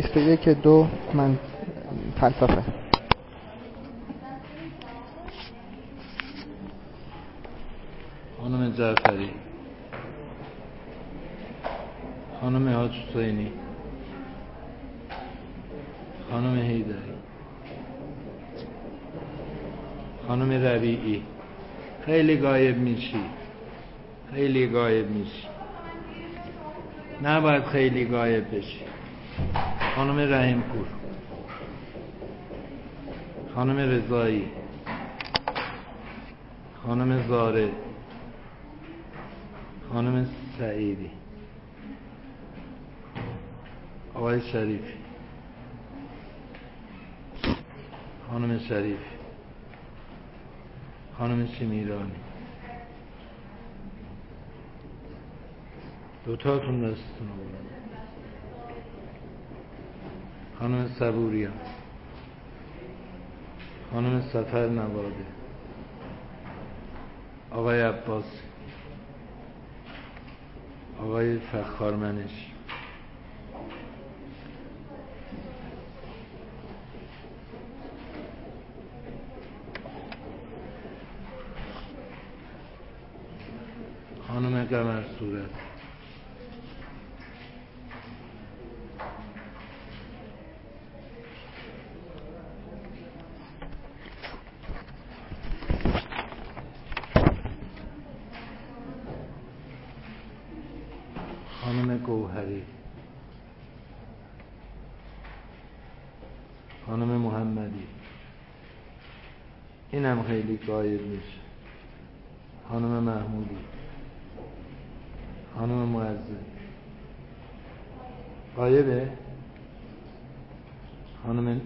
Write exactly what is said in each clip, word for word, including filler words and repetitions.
نصف یک دو من فلسفه. خانم جعفری، خانم حاج حسینی، خانم حیدری، خانم ربیعی. خیلی غایب میشی، خیلی غایب میشی، نباید خیلی غایب بشی. خانم رحیم پور، خانم رضایی، خانم زاره، خانم سعیدی، آقای شریفی، خانم شریفی، خانم شمیرانی. دوتاتون دستتون رو بلند. خانم صبوریان، خانم سفر نواده، آقای عباس، آقای فخارمنش، خانم قمر صورت، خانم گوهری، خانم محمدی. اینم خیلی غایب میشه. خانم محمودی، خانم معزز غایبه. خانم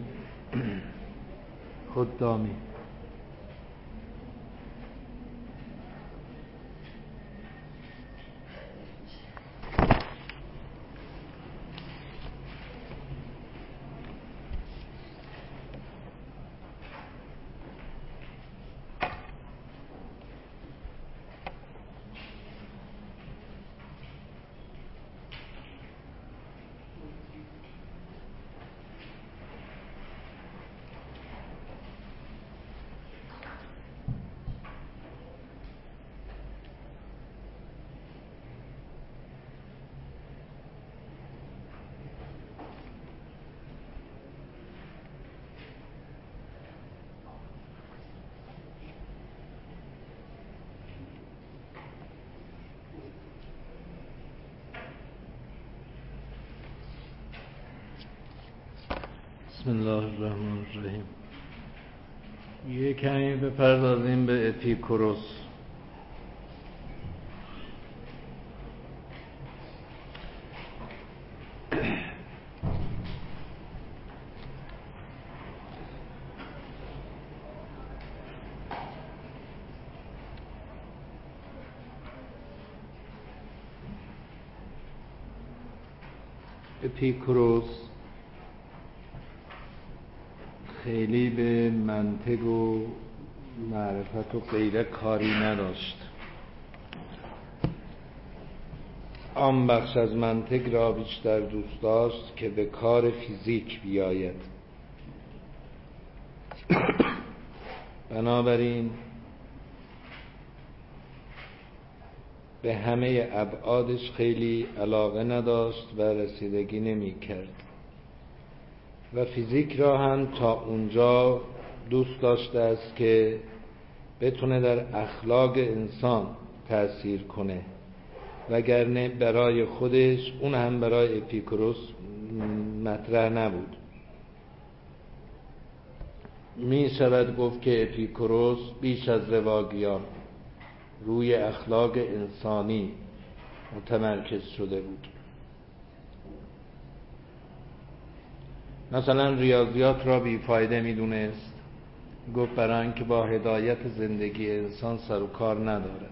خدامی، بسم الله الرحمن الرحیم. یه کمی بپردازیم به اپیکوروس. اپیکوروس خیلی به منطق و معرفت و غیره کاری نداشت. آن بخش از منطق را بیشتر دوست داشت که به کار فیزیک بیاید. بنابراین به همه ابعادش خیلی علاقه نداشت و رسیدگی نمی کرد و فیزیک را هم تا اونجا دوست داشته است که بتونه در اخلاق انسان تأثیر کنه، وگرنه برای خودش، اون هم برای اپیکوروس مطرح نبود. می شود گفت که اپیکوروس بیش از رواقیان روی اخلاق انسانی متمرکز شده بود. مثلا ریاضیات را بیفایده می دونست. گفت برای اینکه با هدایت زندگی انسان سر و کار ندارد.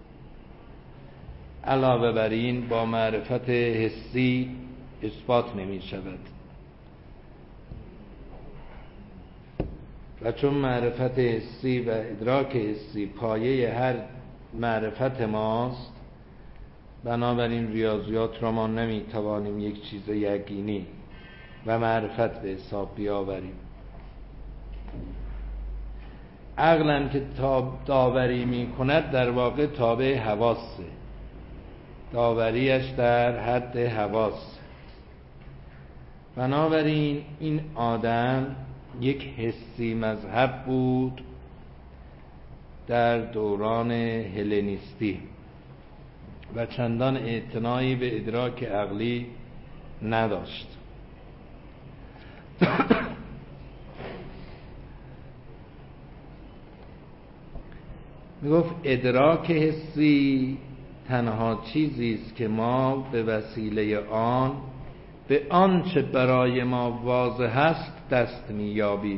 علاوه بر این با معرفت حسی اثبات نمی شود و چون معرفت حسی و ادراک حسی پایه هر معرفت ماست، بنابراین ریاضیات را ما نمی توانیم یک چیز یقینی و معرفت به حساب بیاوریم. عقلم که داوری می کند در واقع تابع حواسه، داوریش در حد حواس. بنابراین این آدم یک حسی مذهب بود در دوران هلنیستی و چندان اعتنایی به ادراک عقلی نداشت. میگفت ادراک حسی تنها چیزی است که ما به وسیله آن به آنچه برای ما واضح است دست می‌یابیم.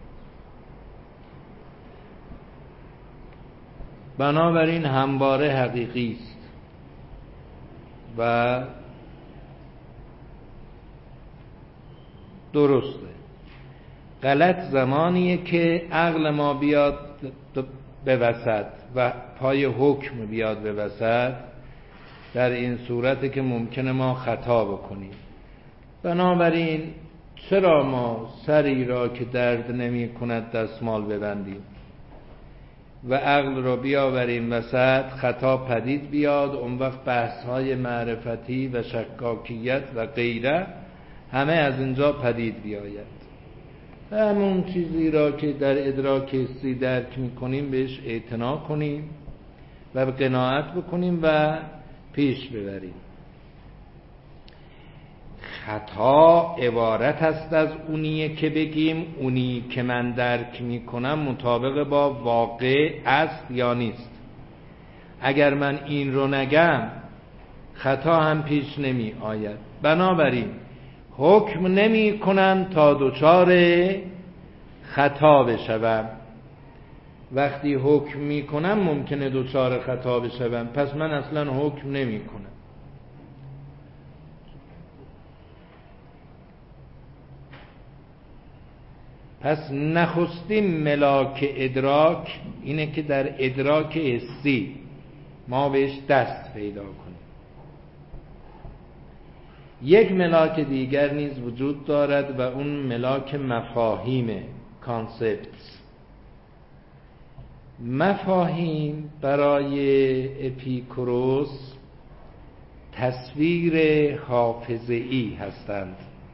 بنابراین همواره حقیقی است و درسته. غلط زمانیه که عقل ما بیاد به وسط و پای حکم بیاد به وسط. در این صورت که ممکنه ما خطا بکنیم. بنابراین چرا ما سری را که درد نمی کند دستمال ببندیم و عقل را بیاوریم وسط، خطا پدید بیاد، اون وقت بحث های معرفتی و شکاکیت و غیره همه از اینجا پدید بیاید. همون چیزی را که در ادراک حسی درک می کنیم بهش اعتنا کنیم و به قناعت بکنیم و پیش ببریم. خطا عبارت است از اونیه که بگیم اونی که من درک می کنم مطابق با واقع است یا نیست. اگر من این رو نگم خطا هم پیش نمی آید. بنابراین حکم نمی کنم تا دچار خطا بشوم. وقتی حکم می کنم ممکنه دچار خطا بشوم، پس من اصلا حکم نمی کنم. پس نخستین ملاک ادراک اینه که در ادراک حسی ما بهش دست پیدا کنیم. یک ملاک دیگر نیز وجود دارد و اون ملاک مفاهیم، کانسپت. مفاهیم برای اپیکوروس تصویر حافظه‌ای هستند.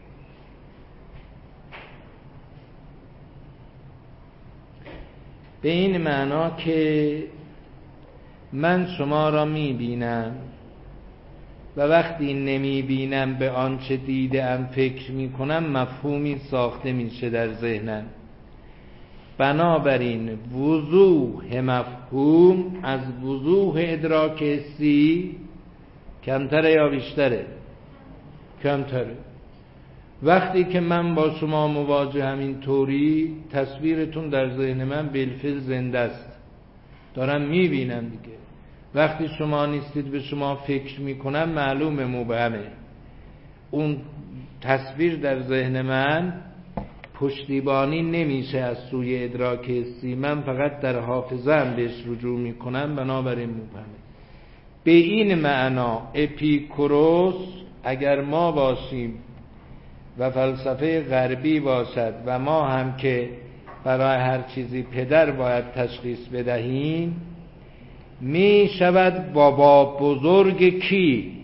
به این معنا که من شما را می‌بینم و وقتی نمی‌بینم به آنچه دیدم فکر می‌کنم، مفهومی ساخته میشه در ذهنم. بنابراین وضوح مفهوم از وضوح ادراک حسی کمتره یا بیشتره؟ کمتره. وقتی که من با شما مواجهم این طوری، تصویرتون در ذهن من بالفعل زنده است، دارم میبینم دیگه. وقتی شما نیستید به شما فکر میکنم، معلومه مبهمه. اون تصویر در ذهن من پشتیبانی نمیشه از سوی ادراک حسی، من فقط در حافظه‌ام بهش رجوع میکنم، بنابراین مبهمه. به این معنا اپیکوروس اگر ما باشیم و فلسفه غربی باشد و ما هم که برای هر چیزی پدر باید تشخیص بدهیم، می شود بابا بزرگ کی؟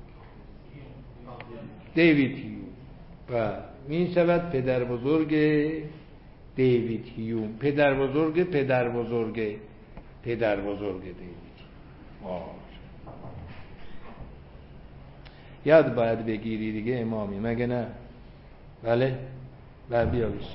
دیوید هیوم. و می شود پدر بزرگ دیوید هیوم. پدر بزرگ پدر بزرگ پدر بزرگ دیوید. آه. یاد باید بگیری دیگه امامی، مگه نه؟ بله؟ بر بیا بشن.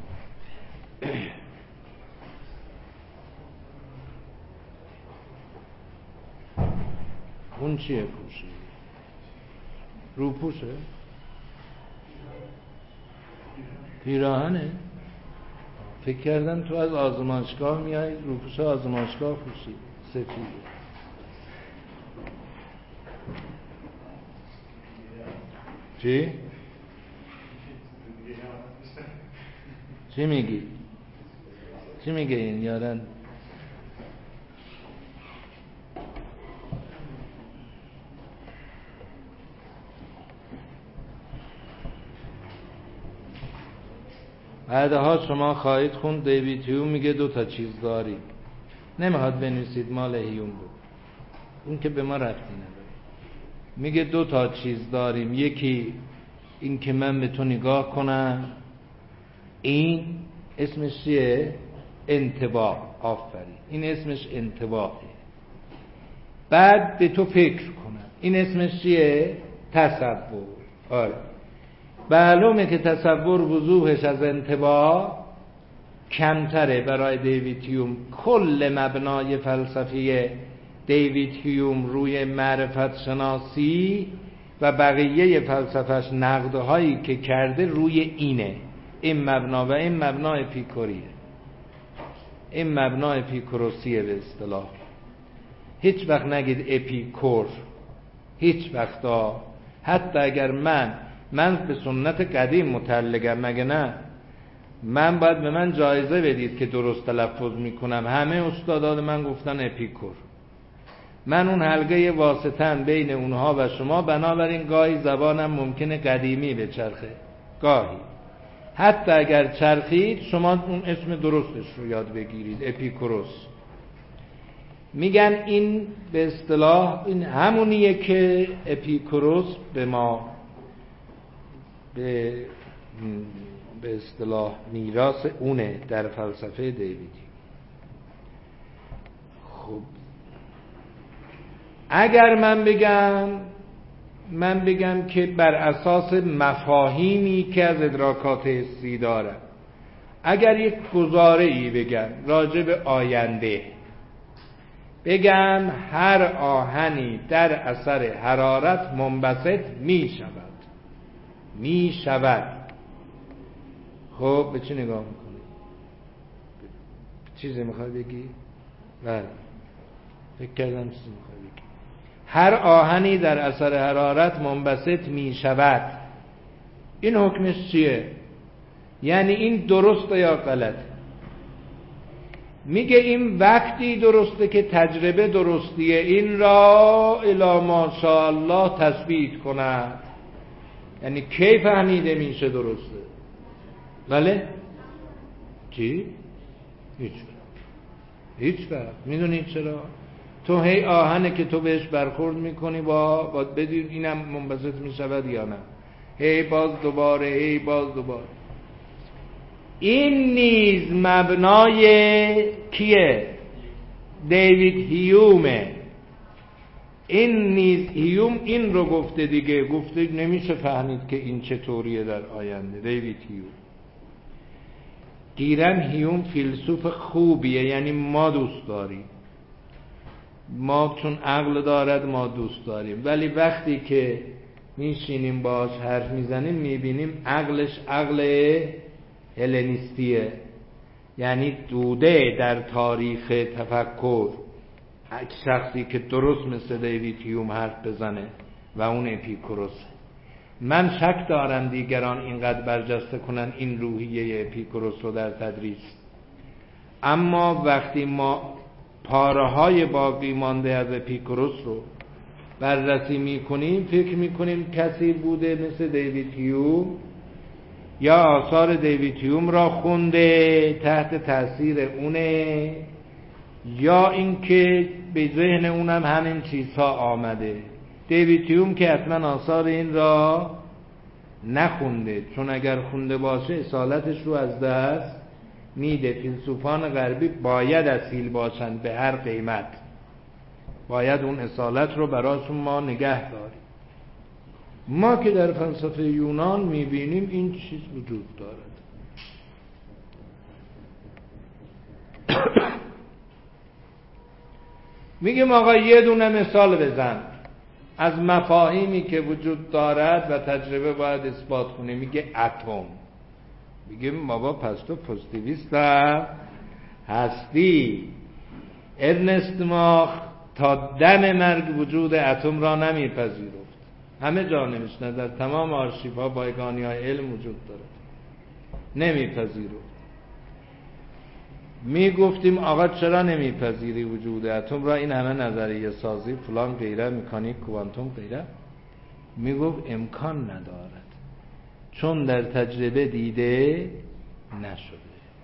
اون چیه پوشی؟ رو پوشه؟ پیراهنه؟ فکر کردم تو از آزمایشگاه میای رو پوشه آزمایشگاه پوشی سفیده. چی؟ چی میگی؟ چی میگه این یارن؟ بعدها شما خواهید خوند دیوید هیوم میگه دو تا چیز داریم. نمیخواد بنویسید مال هیوم بود، اون که به ما ربطی نداره. میگه دو تا چیز داریم، یکی این که من به تو نگاه کنم، این اسمش چیه؟ انطباع. آفرین، این اسمش انطباعه. بعد به تو فکر کنم، این اسمش چیه؟ تصور. آره، معلومه که تصور وضوحش از انطباع کمتره برای دیوید هیوم. کل مبنای فلسفی دیوید هیوم روی معرفت شناسی و بقیه فلسفهش نقدهایی که کرده روی اینه، این مبنا، و این مبنا اپیکوریه، این مبنا اپیکوروسیه به اصطلاح. هیچ وقت نگید اپیکور، هیچ وقتا. حتی اگر من من به سنت قدیم متعلقم، مگه نه؟ من باید به من جایزه بدید که درست تلفظ میکنم. همه استادان من گفتن اپیکور. من اون حلقه واسطن بین اونها و شما، بنابراین گاهی زبانم ممکنه قدیمی بچرخه، گاهی حتی اگر چرخید شما اون اسم درستش رو یاد بگیرید، اپیکوروس. میگن این به اصطلاح این همونیه که اپیکوروس به ما به به اصطلاح میراث اونه در فلسفه دیویدی. خب اگر من بگم من بگم که بر اساس مفاهیمی که از ادراکات حسی دارم، اگر یک گزاره ای بگم راجع به آینده، بگم هر آهنی در اثر حرارت منبسط می شود می شود خب به چی نگاه میکنی؟ چیزی میخوای بگی؟ بله، فکر کردم چیزی میخوای بگی. هر آهنی در اثر حرارت منبسط می شود، این حکمش چیه؟ یعنی این درسته یا غلطه؟ میگه این وقتی درسته که تجربه درستیه این را الی ماشاءالله تثبیت کند. یعنی کی فهمیده میشه درسته؟ بله؟ چی؟ هیچ هیچ وقت. میدونید چرا؟ تو هی آهنه که تو بهش برخورد میکنی با باید بدون اینم منبسط میشود یا نه، هی باز دوباره هی باز دوباره. این نیز مبنای کیه؟ دیوید هیومه. این نیز هیوم این رو گفته دیگه، گفته نمیشه فهمید که این چطوریه در آینده. دیوید هیوم گیرن هیوم فیلسوف خوبیه، یعنی ما دوست داریم، ما چون عقل دارد ما دوست داریم، ولی وقتی که میشینیم باش حرف میزنیم میبینیم عقلش عقل هلنیستیه، یعنی دوده در تاریخ تفکر شخصی که درست مثل دیوید هیوم حرف بزنه و اون اپیکوروس. من شک دارم دیگران اینقدر برجسته کنن این روحیه اپیکوروس رو در تدریس، اما وقتی ما پاره‌های باقی مانده از اپیکوروس رو بررسی میکنیم فکر میکنیم کسی بوده مثل دیوید هیوم یا آثار دیوید هیوم را خونده تحت تاثیر اونه، یا اینکه به ذهن اونم همین چیزها آمده. دیوید هیوم که حتما آثار این را نخونده، چون اگر خونده باشه اصالتش رو از دست میده. فیلسوفان غربی باید اصیل باشند به هر قیمت، باید اون اصالت رو براشون ما نگه داریم. ما که در فلسفه یونان میبینیم این چیز وجود دارد. میگیم آقا یه دونه مثال بزن از مفاهیمی که وجود دارد و تجربه باید اثبات کنه. میگه اتم. میگیم بابا پس تو پوزیتیویست هستی. ارنست ماخ تا دم مرگ وجود اتم را نمیپذیرفت. همه جا نوشته در تمام آرشیوها بایگانی های علم وجود دارد، نمیپذیرفت. میگفتیم آقا چرا نمیپذیری وجود اتم را؟ این همه نظریه سازی فلان غیره، مکانیک کوانتوم غیره. میگفت امکان ندارد، چون در تجربه دیده نشده.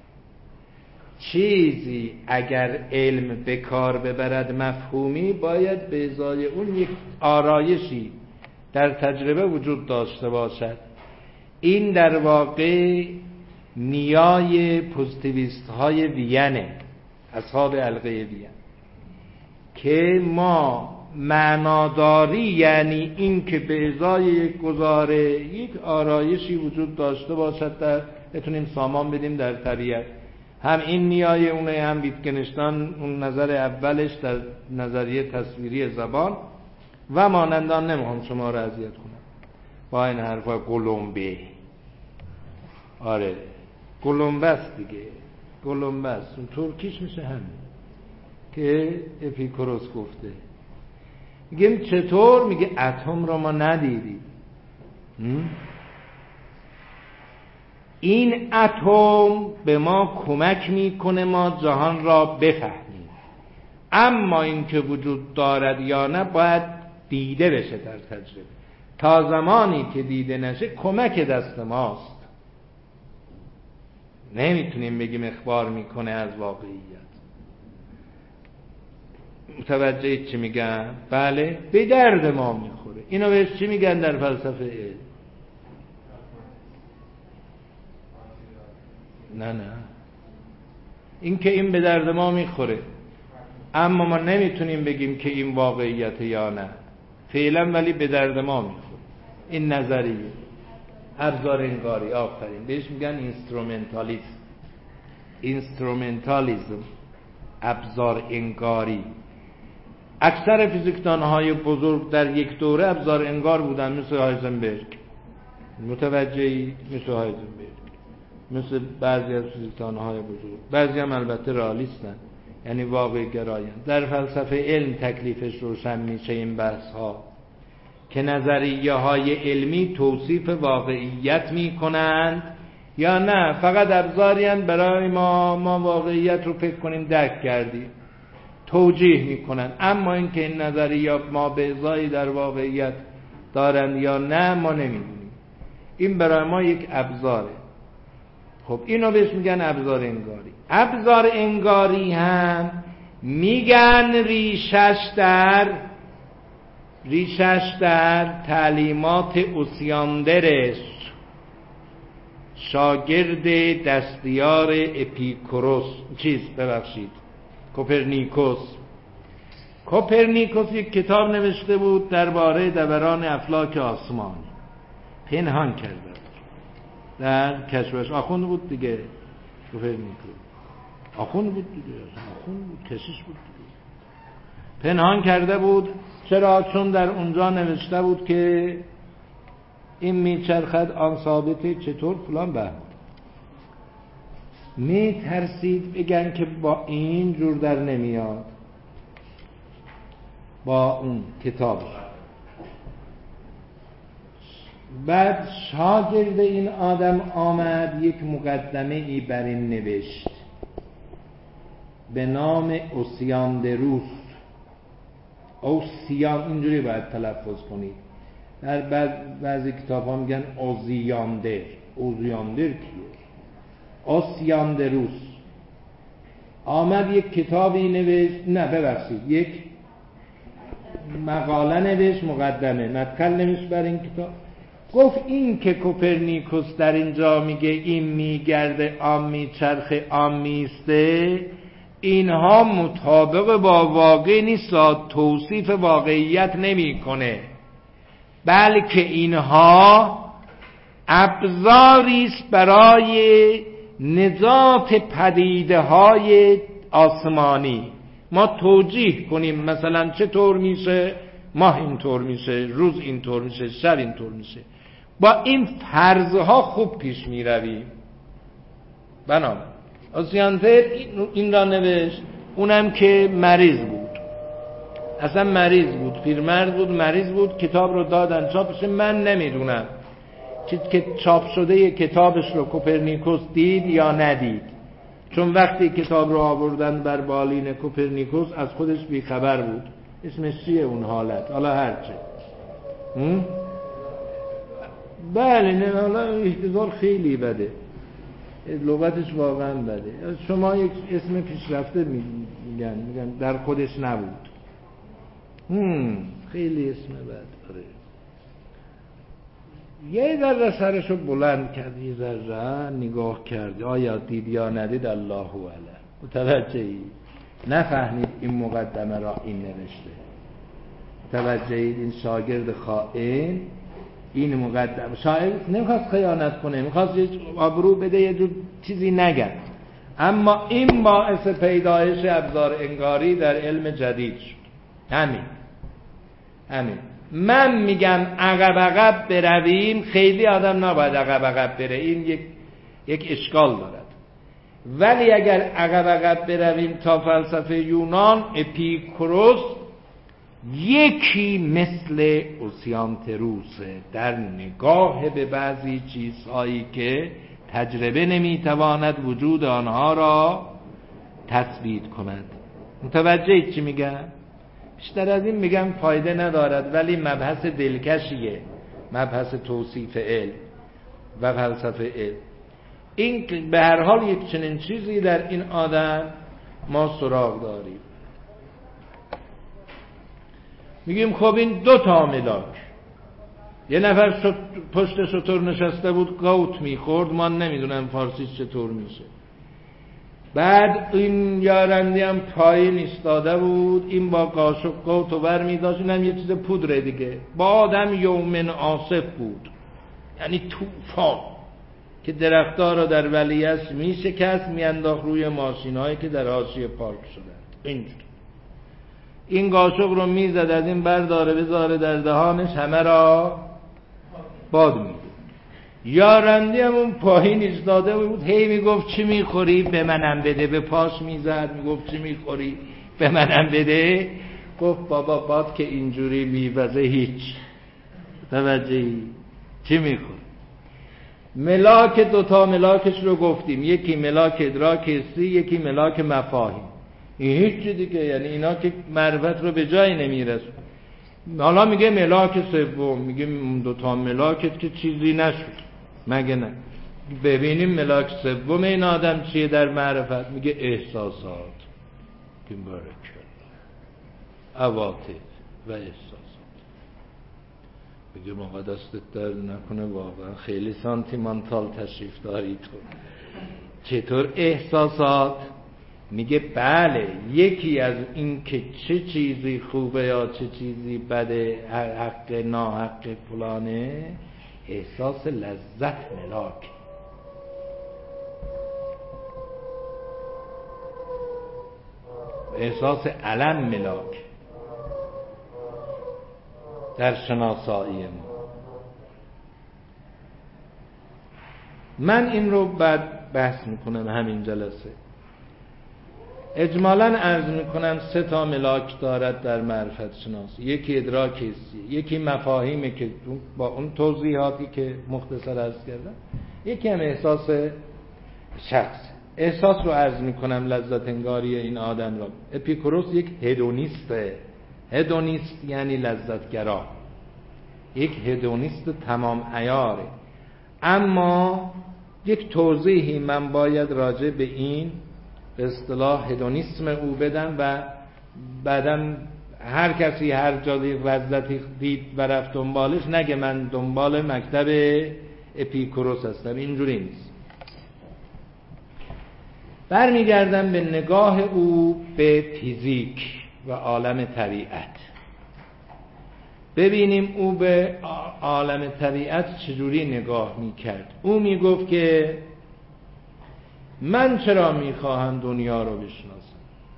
چیزی اگر علم به کار ببرد مفهومی، باید به ازای اون یک آرایشی در تجربه وجود داشته باشد. این در واقع نیای پوزیتیویست های وینه، اصحاب حلقه وین، که ما معناداری یعنی این که به ازای یک گزاره یک آرایشی وجود داشته باشد، در بتونیم سامان بدیم در طبیعت. هم این نیای اونه، هم ویتگنشتاین اون نظر اولش در نظریه تصویری زبان و مانندان. نمیخوام شما را اذیت کنم با این حرفا گلومبه. آره گلومبس دیگه، گلومبس اون ترکیش میشه همین که اپیکوروس گفته. میگیم چطور؟ میگه اتم را ما ندیدیم، این اتم به ما کمک میکنه ما جهان را بفهمیم، اما این که وجود دارد یا نه باید دیده بشه در تجربه. تا زمانی که دیده نشه کمک دست ماست، نمیتونیم بگیم اخبار میکنه از واقعیت. متوجه چی میگن؟ بله، به درد ما میخوره. اینو بهش چی میگن در فلسفه علم؟ نه نه این که این به درد ما میخوره، اما ما نمیتونیم بگیم که این واقعیت یا نه فعلا، ولی به درد ما میخوره. این نظریه ابزار انگاری، آفرین، بهش میگن اینسترومنتالیسم. اینسترومنتالیسم، ابزار انگاری. اکثر فیزیکدانهای بزرگ در یک دوره ابزار انگار بودن، مثل هایزنبرگ. متوجهی؟ مثل هایزنبرگ، مثل بعضی از فیزیکدانهای بزرگ. بعضی هم البته رئالیستن، یعنی واقع گرایان. در فلسفه علم تکلیفش روشن میشه این بحث ها که نظریه های علمی توصیف واقعیت میکنند یا نه فقط ابزاری هستند برای ما ما واقعیت رو فکر کنیم درک کردیم، توجیه میکنن. اما این که این نظریات ما به ازایی در واقعیت دارند یا نه ما نمیدونیم. این برای ما یک ابزاره. خب اینو بهش میگن ابزار انگاری. ابزار انگاری هم میگن ریشش در ریشش در تعلیمات اوسیاندرس، شاگرد دستیار اپیکوروس، چیز ببخشید کوپرنیکوس. کوپرنیکوس یک کتاب نوشته بود درباره دوران افلاک آسمان، پنهان کرده در کشفش. آخوند بود دیگه کوپرنیکوس، آخوند بود دیگه، آخوند بود، کشیش بود دیگه. پنهان کرده بود. چرا؟ چون در اونجا نوشته بود که این میچرخد آن ثابته، چطور فلان به می ترسید بگن که با این جور در نمیاد با اون کتاب. بعد شاگرد این آدم آمد یک مقدمه ای بر این نوشت به نام اوسیاندروس. اوسیان اینجوری باید تلفظ کنید. در بعض بعضی کتاب ها میگن اوزیاندر. اوزیاندر کیه؟ اوسیاندروس آمد یک کتابی نوشت، نه ببخشید یک مقاله نوشت، مقدمه مدخل نوشت بر این کتاب. گفت این که کوپرنیکوس در اینجا میگه این میگرده آن میچرخه آن میسته، اینها مطابق با واقع نیست، توصیف واقعیت نمیکنه، بلکه اینها ابزاری است برای نجات پدیده های آسمانی. ما توجیه کنیم مثلا چطور میشه ماه اینطور میشه، روز اینطور میشه، شب اینطور میشه. با این فرضها خوب پیش میرویم. بنابراین اوسیاندر این را نوشت. اونم که مریض بود، اصلا مریض بود، پیرمرد بود، مریض بود. کتاب رو دادن چاپش. من نمیدونم که چاپ شده کتابش رو کوپرنیکوس دید یا ندید، چون وقتی کتاب رو آوردن بر بالین کوپرنیکوس از خودش بیخبر بود. اسمش چیه اون حالت؟ حالا هرچه. بله نه، حالا احتضار خیلی بده. لغتش واقعا بده. شما یک اسم پیشرفته میگن میگن در خودش نبود. هم خیلی اسم بد. آره. یه ذره سرشو بلند کرد، یه ذره نگاه کرد، آیا دید یا ندید الله اعلم. متوجهی؟ نفهمید این مقدمه را این نوشته. متوجهید؟ این شاگرد خائن این مقدمه، شاعر نمیخواست خیانت کنه، میخواست یه آبرو بده، یه جور چیزی نگن، اما این باعث پیدایش ابزار انگاری در علم جدید شد. همین همین من میگم عقب عقب برویم، خیلی آدم نباید عقب عقب بره، این یک یک اشکال دارد. ولی اگر عقب عقب برویم تا فلسفه یونان، اپیکوروس یکی مثل اوسیانتروسه در نگاه به بعضی چیزهایی که تجربه نمیتواند وجود آنها را تثبیت کند. متوجه چی میگم؟ بیشتر از این میگم فایده ندارد، ولی مبحث دلکشیه، مبحث توصیف علم و فلسفه علم. این به هر حال یک چنین چیزی در این آدم ما سراغ داریم. میگیم خب این دو تا ملاک، یه نفر پشت شتر نشسته بود گوت میخورد، ما نمیدونم فارسیش چطور میشه، بعد این یارندی هم پایین ایستاده بود، این با قاشق گوتو بر میداشت، این هم یه چیز پودره دیگه. با آدم یومن آصف بود، یعنی طوفان که درختها را در ولیعصر میشکست، میانداخت روی ماشینهایی که در حاشیه پارک شدند. اینجوری این قاشق رو میزد، از این برداره بذاره در دهانش، همه را باد میدود. یارندی هم اون پایین ایستاده بود، هی میگفت چی میخوری؟ به منم بده. به پاش میزد، میگفت چی میخوری؟ به منم بده. گفت بابا باد که اینجوری میوزه هیچ. توجهی؟ چی میخوری؟ ملاک دوتا ملاکش رو گفتیم، یکی ملاک ادراک حسی، یکی ملاک مفاهیم. این هیچ دیگه، یعنی اینا که معرفت رو به جای نمیرسون. حالا میگه ملاک سوم، میگه دوتا ملاکت که چیزی نشد مگه نه؟ ببینیم ملاک سوم این آدم چیه در معرفت. میگه احساسات، که برکل عواطف و احساسات. میگه موقع دستت درد نکنه، واقعا خیلی سانتیمانتال تشریف داری تو. چطور احساسات؟ میگه بله، یکی از این که چه چیزی خوبه یا چه چیزی بده، حق ناحق فلانه، احساس لذت ملاک. احساس علم ملاک در شناسایی ما. من این رو بعد بحث میکنم همین جلسه. اجمالاً عرض میکنم سه تا ملاک دارد در معرفت شناسی. یکی ادراک حسی، یکی مفاهیمه که با اون توضیحاتی که مختصر عرض کردم، یکی هم احساس شخص. احساس رو عرض میکنم لذت انگاری این آدم را. اپیکوروس یک هدونیسته. هدونیست یعنی لذتگرا، یک هدونیست تمام عیاره. اما یک توضیحی من باید راجع به این به اصطلاح هدونیسم او بدم و بعدم هر کسی هر جایی لذتی دید و رفت دنبالش نگه من دنبال مکتب اپیکوروس هستم. اینجوری نیست. برمیگردم به نگاه او به فیزیک و عالم طبیعت. ببینیم او به عالم طبیعت چجوری نگاه میکرد. او میگفت که من چرا میخواهم دنیا رو بشناسم؟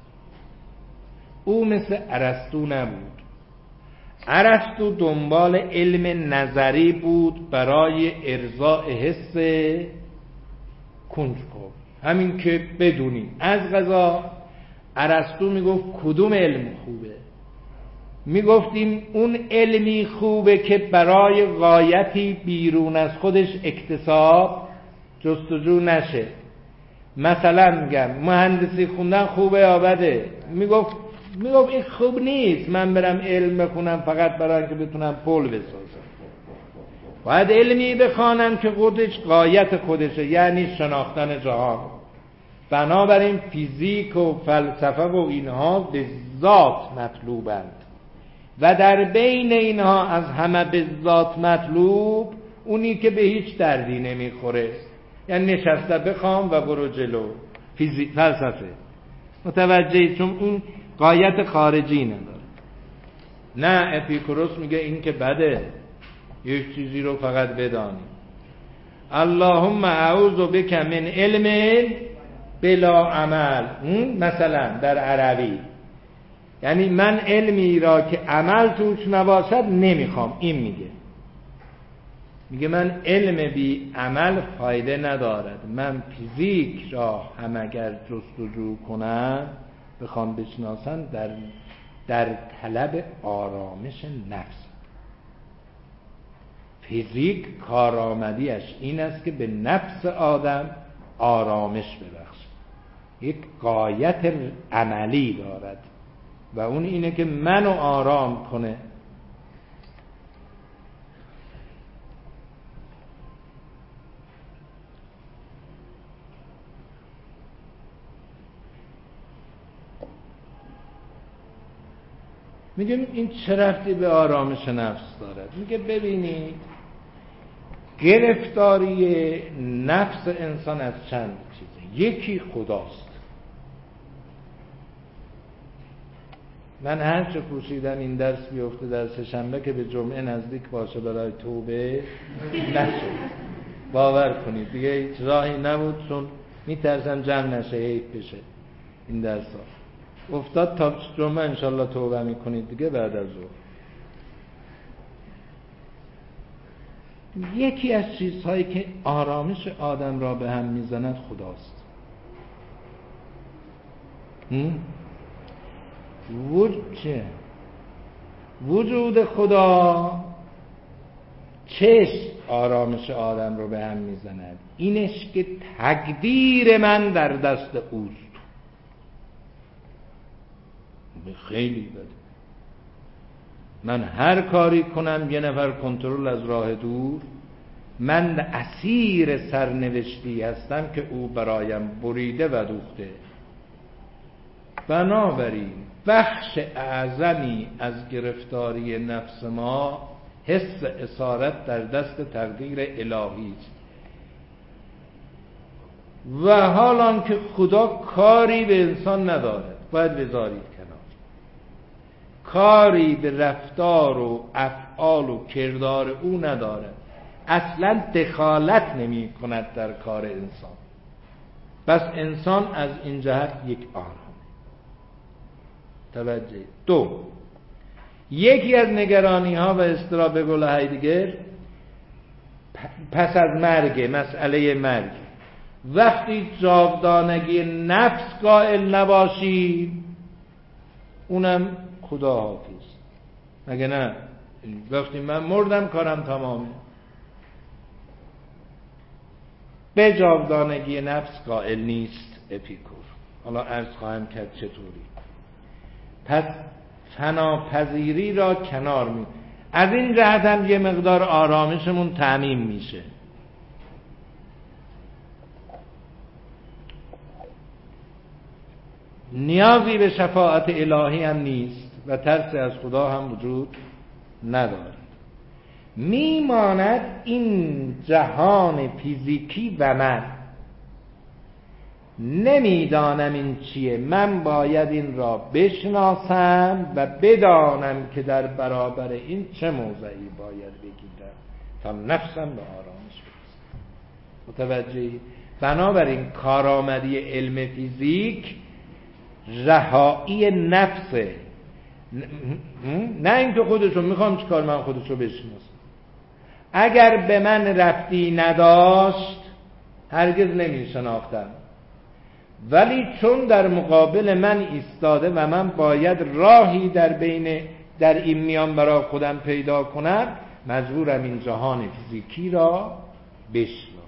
او مثل ارسطو نبود. ارسطو دنبال علم نظری بود برای ارضاء حس کنجکاو، همین که بدونیم. از قضا ارسطو میگفت کدوم علم خوبه؟ میگفتیم اون علمی خوبه که برای غایتی بیرون از خودش اکتساب جستجو نشه. مثلا میگم مهندسی خوندن خوبه یا بده؟ میگفت میگفت این خوب نیست، من برم علم بخونم فقط برای اینکه بتونم پل بسازم. باید علمی بخوانم که خودش غایت خودشه، یعنی شناختن جهان. بنابراین فیزیک و فلسفه و اینها به ذات مطلوبند و در بین اینها از همه به ذات مطلوب اونی که به هیچ دردی نمیخوره، یعنی نشسته بخوام و برو جلو، فیزیک فلسفه. متوجهی؟ چون اون غایت خارجی نداره. نه، اپیکوروس میگه این که بده، یک چیزی رو فقط بدانی. اللهم اعوذ بک من علم بلا عمل، مثلا در عربی، یعنی من علمی را که عمل توش نباشد نمیخوام. این میگه میگه من علم بی عمل فایده ندارد، من فیزیک را هم اگر جستجو کنم بخوام بشناسم در در طلب آرامش نفس. فیزیک کارآمدیش این است که به نفس آدم آرامش ببخشد، یک غایت عملی دارد و اون اینه که منو آرام کنه. میگه این چه ربطی به آرامش نفس دارد؟ میگه ببینید گرفتاری نفس انسان از چند چیزه. یکی خداست. من هر چه کوشیدم این درس بیفته در سه شنبه که به جمعه نزدیک باشه برای توبه، نشد. باور کنید دیگه هیچ راهی نبود، چون میترسم جمع نشه، حیف بشه این درس ها. افتاد تا جمعه انشالله توبه میکنید دیگه بعد از ظهر. یکی از چیزهایی که آرامش آدم را به هم میزند خداست. وجود وجود خدا چش آرامش آدم رو به هم میزند؟ اینش که تقدیر من در دست اوست. خیلی بده. من هر کاری کنم یه نفر کنترل از راه دور، من اسیر سرنوشتی هستم که او برایم بریده و دوخته. بنابراین بخش اعظمی از گرفتاری نفس ما حس اسارت در دست تقدیر الهی است. و حالان که خدا کاری به انسان ندارد، باید بذارید کنار. کاری به رفتار و افعال و کردار او ندارد، اصلا دخالت نمی کند در کار انسان. بس انسان از این جهت یک آرام. توجه. دو، یکی از نگرانی ها و اضطراب گل هایدگر پس از مرگ، مسئله مرگ، وقتی جاودانگی نفس قائل نباشی اونم خدا حافظ. مگه نه؟ وقتی من مردم کارم تمامه. به جاودانگی نفس قائل نیست اپیکور. حالا عرض خواهم کرد چطوری. پس فناپذیری را کنار می، از این جهت هم یه مقدار آرامشمون تأمین میشه. نیازی به شفاعت الهی هم نیست و ترس از خدا هم وجود ندارد. میماند این جهان فیزیکی و من نمیدانم این چیه. من باید این را بشناسم و بدانم که در برابر این چه موضعی باید بگیرم تا نفسم به آرامش برسم. متوجهی؟ بنابراین کارآمدی علم فیزیک رهایی نفسه، نه اینکه خودشو میخوام چیکار، من خودشو بشناسم. اگر به من ربطی نداشت هرگز نمیشناختم، ولی چون در مقابل من ایستاده و من باید راهی در بین در این میان برای خودم پیدا کنم، مجبورم این جهان فیزیکی را بشناسم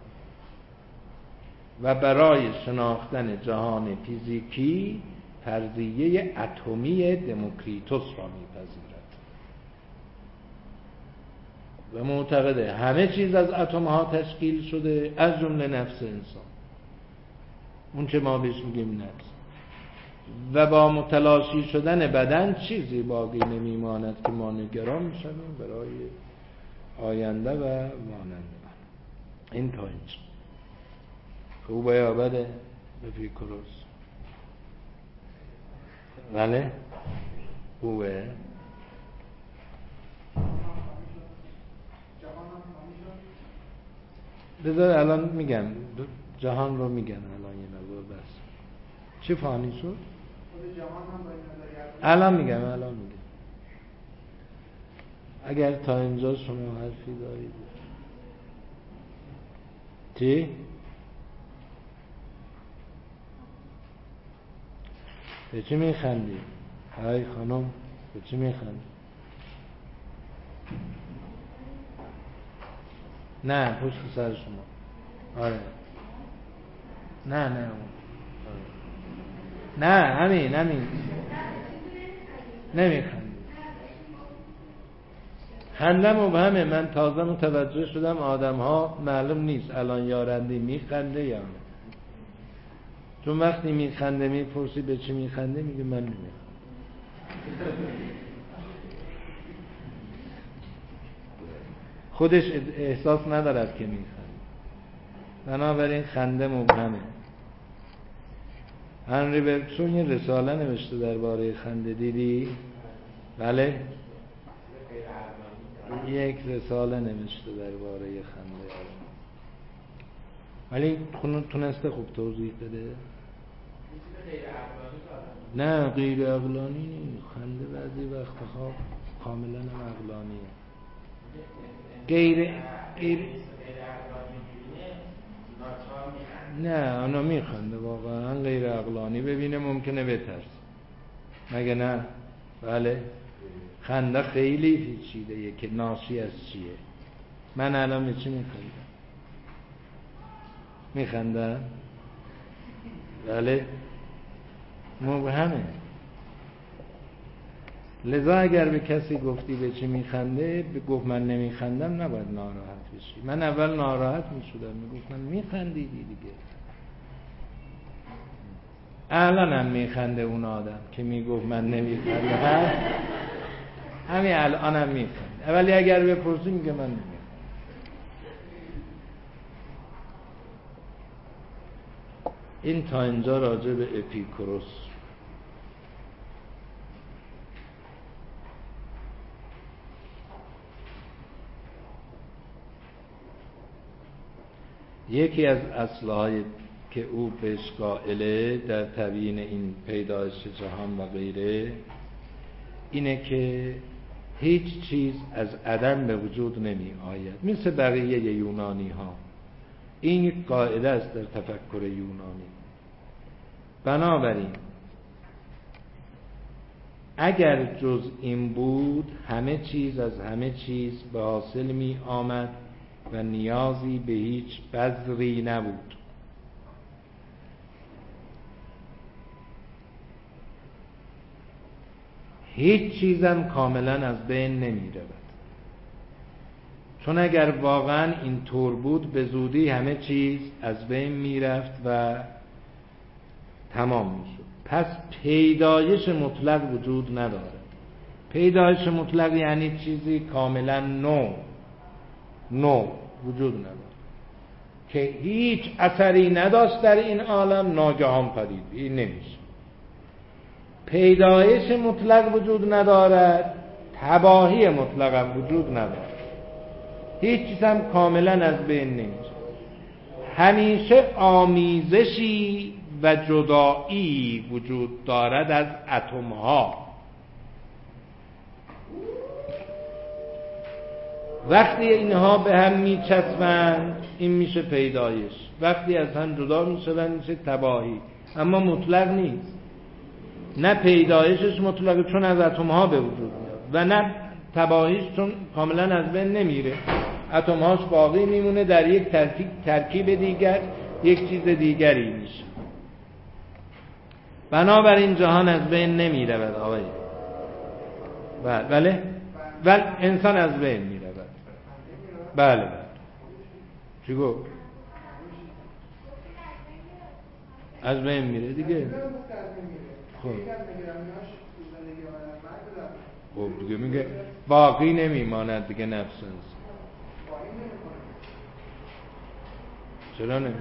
و برای شناختن جهان فیزیکی فرضیه اتمی دموکریتوس را میپذیرد. و معتقده همه چیز از اتم ها تشکیل شده، از جمله نفس انسان، اون که ما بهش میگیم نفس. و با متلاشی شدن بدن چیزی باقی نمیماند که ما نگران میشویم برای آینده و مانند. این تا اینجا خوبه یا بده؟ اپیکوروس بله خوبه. بذار الان میگم جهان رو میگم الان یه نظر بس. چی فانی شد؟ الان میگم الان میگم اگر تا اینجا شما حرفی دارید. چی؟ به چی میخندی؟ های خانم به چی میخندی؟ نه پشت سر شما. آره نه نه آره. نه همین همین نمیخندی. خنده مبهمه. من تازه متوجه شدم آدم ها معلوم نیست الان یارندی میخنده یا نه. چون وقتی میخنده میپرسی به چی میخنده میگه من نمیخندم. خودش احساس ندارد که میخنده. بنابراین خنده مبهمه. هنری برگسون یه رساله نوشته درباره خنده، دیدی؟ بله؟ یک رساله نوشته درباره خنده، ولی تونسته خوب توضیح بده. نه غیر عقلانی، خنده بعضی وقتها کاملا هم عقلانیه. غیر غیر نه اونا میخنده واقعا غیر عقلانی ببینه ممکنه بترس، مگه نه؟ بله خنده خیلی پیچیده که ناشی از چیه. من الان به چی میخندم؟ میخندم؟ بله مبهمه. لذا اگر به کسی گفتی به چی میخنده، گفت من نمیخندم، نباید ناراحت بشی. من اول ناراحت میشدم، میگفت من میخندیدی دیگه. الان هم میخنده اون آدم که میگفت من نمیخندم. همین الان هم میخنده، ولی اگر بپرسی میگه من نمیخندم. این تا اینجا راجع به اپیکوروس. یکی از اصلهای که او بهش قائله در تبیین این پیدایش جهان و غیره اینه که هیچ چیز از عدم به وجود نمی آید. مثل بقیه یونانی ها این یک قاعده است در تفکر یونانی. بنابراین اگر جز این بود همه چیز از همه چیز به حاصل می آمد و نیازی به هیچ بذری نبود. هیچ چیزم کاملا از بین نمی رود، چون اگر واقعا این طور بود به زودی همه چیز از بین می رفت و تمام می شد. پس پیدایش مطلق وجود ندارد. پیدایش مطلق یعنی چیزی کاملا نو نو وجود ندارد که هیچ اثری نداشت در این عالم ناگهان پدید. این نمیشه. پیدایش مطلق وجود ندارد، تباهی مطلق هم وجود ندارد. هیچ چیز هم کاملا از بین نمیشه. همیشه آمیزشی و جدایی وجود دارد از اتم ها. وقتی اینها به هم میچسبند این میشه پیدایش، وقتی از هم جدا میشوند میشه تباهی. اما مطلق نیست. نه پیدایشش مطلقه چون از اتم ها به وجود میاد و نه تباهیش چون کاملا از بین نمیره. اتم هاش باقی میمونه در یک ترکیب ترکیب دیگر یک چیز دیگری میشه. بنابراین جهان از بین نمیرود آقای. بله ولی انسان از بین میرود. بله بله. چی گفت؟ از بین میره دیگه. خب خب دیگه میگه باقی نمیماند دیگه نفس انسان. چرا نمیماند؟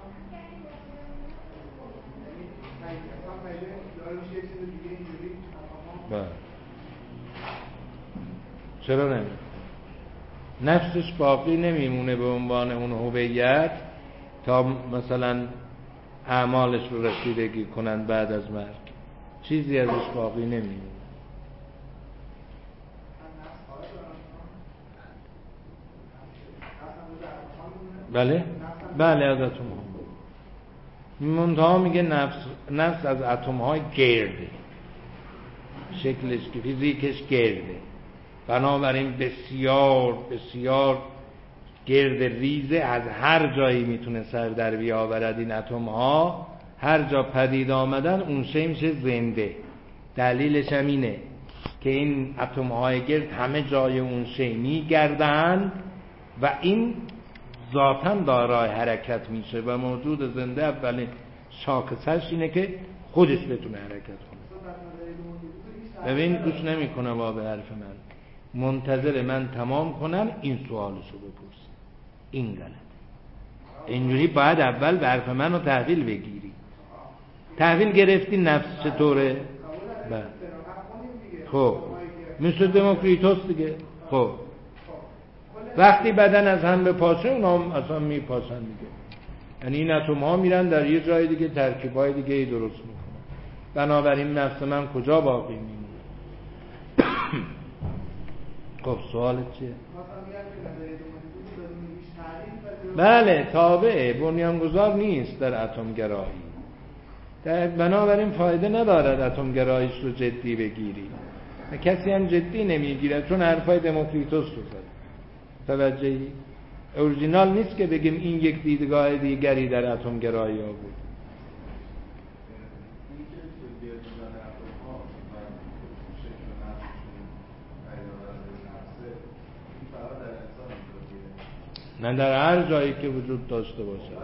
بله. چرا نمیماند؟ نفسش باقی نمیمونه به عنوان اون هویت تا مثلا اعمالش رو رسیدگی کنن بعد از مرگ. چیزی ازش باقی نمیمونه. بله بله از اتم ها. منتها میگه نفس نفس از اتم های گرده، شکلش که فیزیکش گرده، بنابراین بسیار بسیار گرد ریزه، از هر جایی میتونه سر در بیاورد. این اتم ها هر جا پدید آمدن اون شی میشه زنده. دلیلش هم اینه که این اتم های گرد همه جای اون شی میگردن و این ذاتاً دارای حرکت میشه و موجود زنده اولین شاخصش اینه که خودش بتونه حرکت کنه. ببین گوش نمیکنه با به حرف من، منتظر من تمام کنم این سوالشو بپرسم. این غلط. اینجوری باید اول به حرف منو تحویل بگیری. تحویل گرفتی نفس چطوره؟ بله. خب مثل دموکریتوس دیگه. خب وقتی بدن از هم بپاشه اونا هم اصلا میپاسن دیگه. یعنی این اتم ها میرن در یه جای دیگه ترکیبای دیگه ای درست میکنن. بنابراین نفس من کجا باقی میمونه؟ خب سوالت چیه؟ بله تابعه، بنیانگذار نیست در اتم گرایی. بنابراین فایده ندارد اتم گراییش رو جدی بگیری و کسی هم جدی نمیگیره چون حرفای دموکریتوس رو زد. توجهی؟ اورجینال نیست که بگیم این یک دیدگاه دیگری در اتم گرایی ها بود. نه در هر جایی که وجود داشته باشه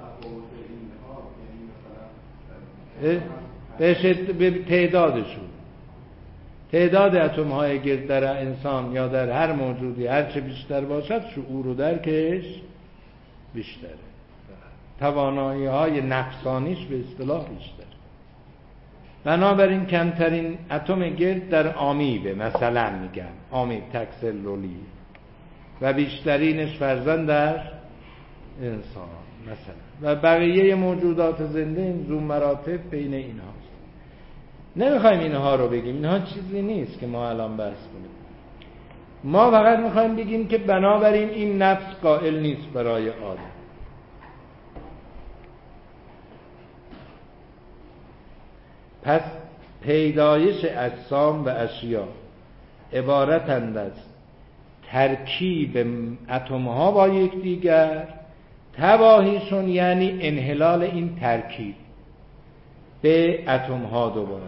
به تعدادشون، تعداد اتم های گرد در انسان یا در هر موجودی هرچه بیشتر باشد شعور و درکش بیشتره، توانایی های نفسانیش به اصطلاح بیشتر. بنابراین کمترین اتم گرد در آمیبه، مثلا میگم آمیب تکسلولی، و بیشترینش فرزند در انسان مثلا، و بقیه موجودات زنده این زوم مراتب بین اینهاست. نمیخوایم اینها رو بگیم، اینها چیزی نیست که ما الان بحث کنیم. ما فقط میخوایم بگیم که بنابراین این نفس قائل نیست برای آدم. پس پیدایش اجسام و اشیا عبارتند از ترکیب اتم ها با یکدیگر، تباهیشون یعنی انحلال این ترکیب به اتم ها دوباره.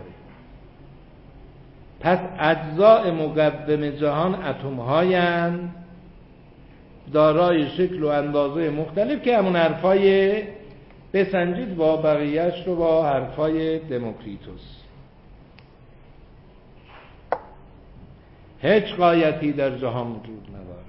پس اجزاء مقوم جهان اتم هایند دارای شکل و اندازه مختلف که همون حرفای بسنجید با بقیهش رو با حرفای دموکریتوس. هیچ غایتی در جهان وجود ندارد.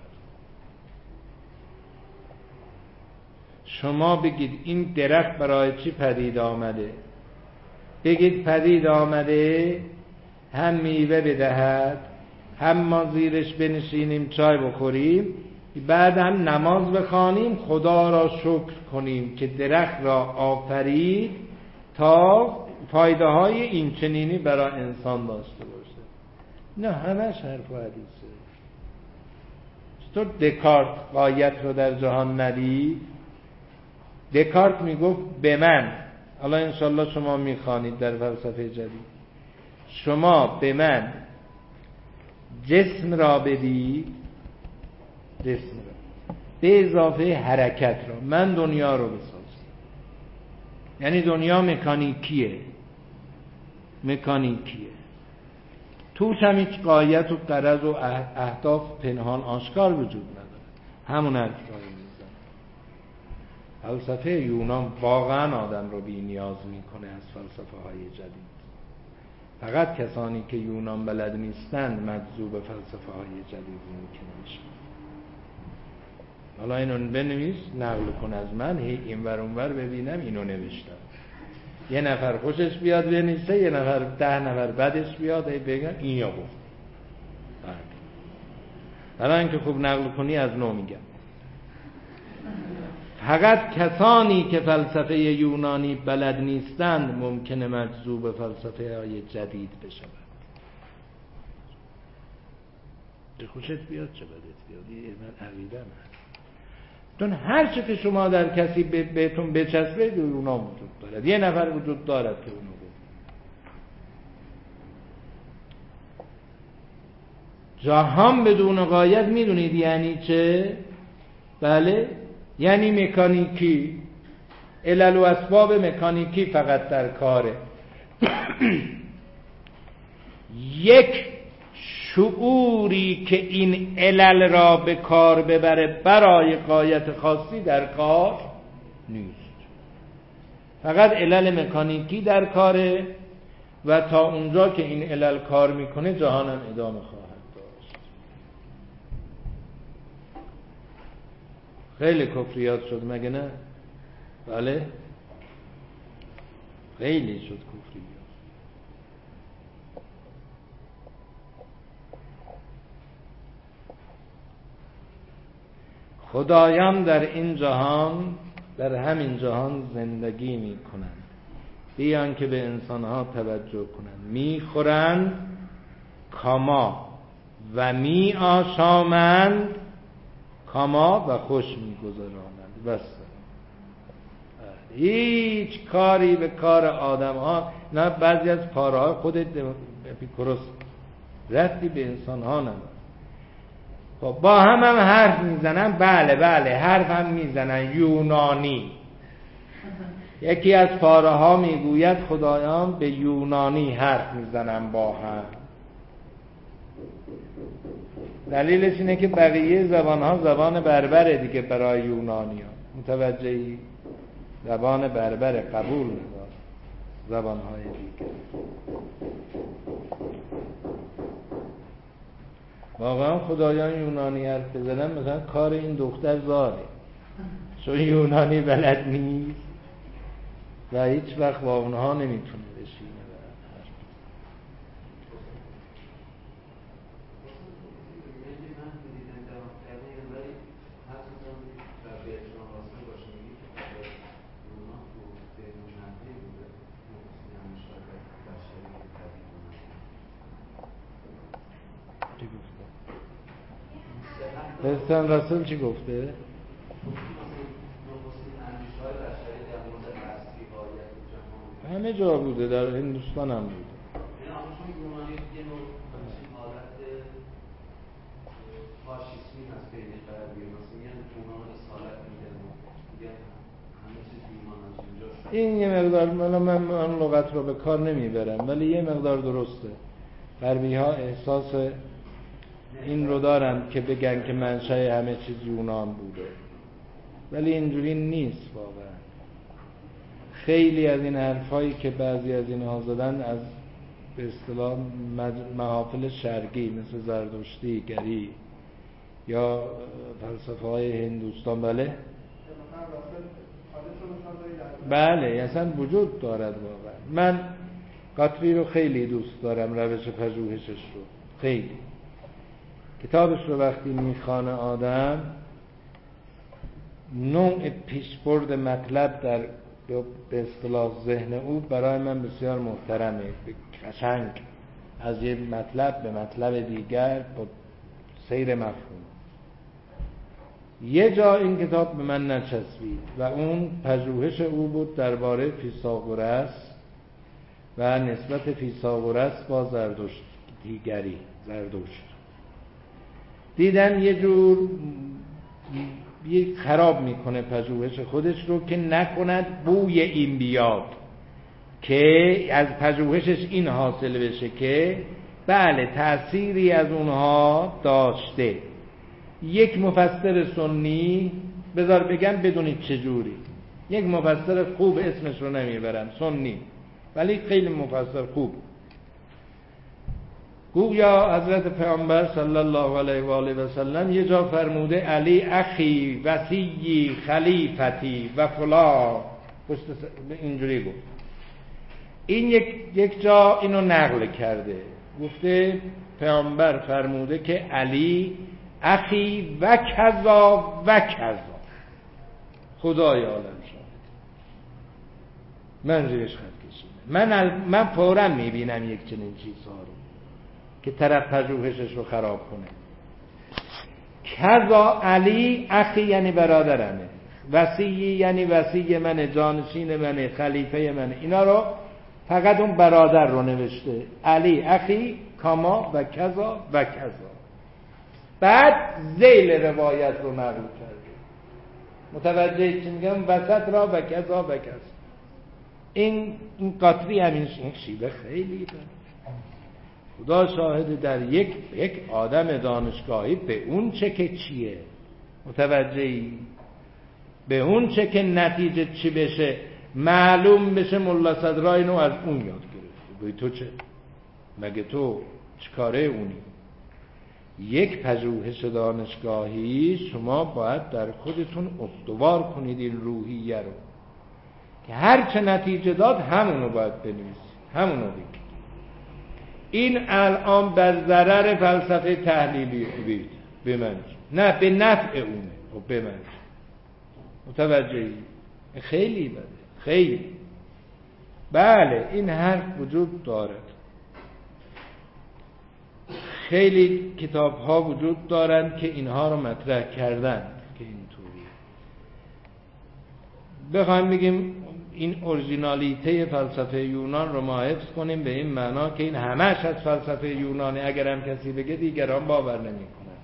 شما بگید این درخت برای چی پدید آمده؟ بگید پدید آمده هم میوه بدهد، هم ما زیرش بنشینیم چای بخوریم، بعد هم نماز بخوانیم، خدا را شکر کنیم که درخت را آفرید تا فایده های این چنینی برای انسان داشته باشه. نه همش حرف و حدیثه. چطور دکارت غایت رو در جهان ندید؟ دکارت میگفت به من، حالا انشالله شما میخوانید در فلسفه جدید، شما به من جسم را بدید، جسم را به اضافه حرکت را، من دنیا رو بسازم. یعنی دنیا مکانیکیه، مکانیکیه، توش هم هیچ غایت و غرض و اهداف پنهان آشکار وجود نداره. همون حرف رو میزن. فلسفه یونان واقعا آدم رو بی نیاز میکنه از فلسفه های جدید. فقط کسانی که یونان بلد نیستند مجذوب فلسفه های جدید ممکنه بشن. حالا اینو بنویس، نقل کن از من، هی این ور اون ور ببینم اینو نوشتم. یه نفر خوشش بیاد بنویسه، یه نفر ده نفر بدش بیاد هی بگن این یا گفت. حالا اینکه خوب نقل کنی از نو میگم. فقط کسانی که فلسفه یونانی بلد نیستند ممکنه مجذوب فلسفه های جدید بشوند. چه خوشت بیاد چه بدت بیاد، این من عقیدم هست. چون هر چه که شما در کسی بهتون بچسبه اونا وجود دارد. یه نفر وجود دارد که اونو گفت. جهان بدون غایت میدونید یعنی چه؟ بله، یعنی مکانیکی، علل و اسباب مکانیکی فقط در کاره. یک شعوری که این علل را به کار ببره برای غایت خاصی در کار نیست. فقط علل مکانیکی در کاره و تا اونجا که این علل کار میکنه جهانم ادامه خواهد داشت. خیلی کفریات شد مگه نه؟ بله خیلی شد کفریات. خدایان در این جهان، در همین جهان زندگی می کنند بیان که به انسانها توجه کنند. می خورند کاما و می آشامند کاما و خوش می گذرانند. بس هیچ کاری به کار آدم ها نه، بعضی از پاره خود اپیکوروس رفتی به انسان ها ندارد. خب با هم هم حرف میزنن، بله بله حرف هم میزنن یونانی. یکی از پاره ها میگوید خدایان به یونانی حرف میزنن با هم. دلیلش اینه که بقیه زبان ها زبان بربره دیگه برای یونانی ها. متوجهی؟ زبان بربره، قبول نداره زبان های دیگه. واقعا خدایان یونانی حرف بزنن مثلا کار این دختر زاره، چون یونانی بلد نیست و هیچ وقت با اونها نمیتونه بشینه. برتراند راسل چی گفته؟ همه جا بوده، در هندوستان هم بوده. این یه مقدار من من لغت رو به کار نمیبرم ولی یه مقدار درسته. غربی ها احساس این رو دارن که بگن که منشأ همه چیز یونان بوده، ولی اینجوری نیست واقعا. خیلی از این حرفایی که بعضی از اینها زدن از به اصطلاح محافل شرقی مثل زردشتی گری یا فلسفه های هندوستان، بله بله اصلا وجود دارد واقعا. من قطری رو خیلی دوست دارم، روش پژوهشش رو خیلی. کتابش رو وقتی میخوانه آدم نوع پیشبرد مطلب در به اصطلاح ذهن او برای من بسیار محترمه. قشنگ از یه مطلب به مطلب دیگر با سیر مفهوم. یه جا این کتاب به من نچسبید و اون پژوهش او بود درباره فیثاغورس و نسبت فیثاغورس با زردشتیگری، زردشت. دیدم یه جور یه خراب میکنه پژوهش خودش رو که نکند بوی این بیاد، که از پژوهشش این حاصل بشه که بله تأثیری از اونها داشته یک مفسر سنی، بذار بگم بدونید چجوری، یک مفسر خوب اسمش رو نمیبرم، سنی ولی خیلی مفسر خوب، گویا حضرت پیامبر صلی الله علیه و آله و سلم یه جا فرموده علی اخی وصی خلیفتی و فلان، اینجوری گفت. این یک یک جا اینو نقل کرده، گفته پیامبر فرموده که علی اخی و کذا و کذا، خدای عالم شد من زیرش خط کشیدم. من من فوراً میبینم یک چنین چیزها رو که طرف پژوهشش رو خراب کنه. کذا علی اخی یعنی برادرمه، وصی یعنی وصی منه، جانشین منه، خلیفه منه. اینا رو فقط اون برادر رو نوشته، علی اخی کاما و کذا و کذا. بعد ذیل روایت رو نقل کرده، متوجه چی میگم؟ وسط را و کذا و کذا. این این قاطری همین شیوه خیلی بره. خدا شاهد در یک یک آدم دانشگاهی به اون چه که چیه، متوجهی؟ به اون چه که نتیجه چی بشه معلوم بشه، ملا صدرا اینو از اون یاد گرفته. بگی تو چه؟ مگه تو چیکاره اونی؟ یک پژوهش دانشگاهی شما باید در خودتون استوار کنید این روحیه رو که هر چه نتیجه داد همونو باید بنویسید، همونو بگید. این الان بر ضرر فلسفه تحلیلی بید بمنج، نه به نفع اونه و بمنج. متوجهی؟ خیلی بده، خیلی. بله این حرف وجود دارد، خیلی کتاب ها وجود دارند که اینها رو مطرح کردن که اینطوری. بخوایم بگیم این اورجینالیته فلسفه یونان رو ما حفظ کنیم به این معنا که این همش از فلسفه یونانه، اگر هم کسی بگه دیگران باور نمی کنند.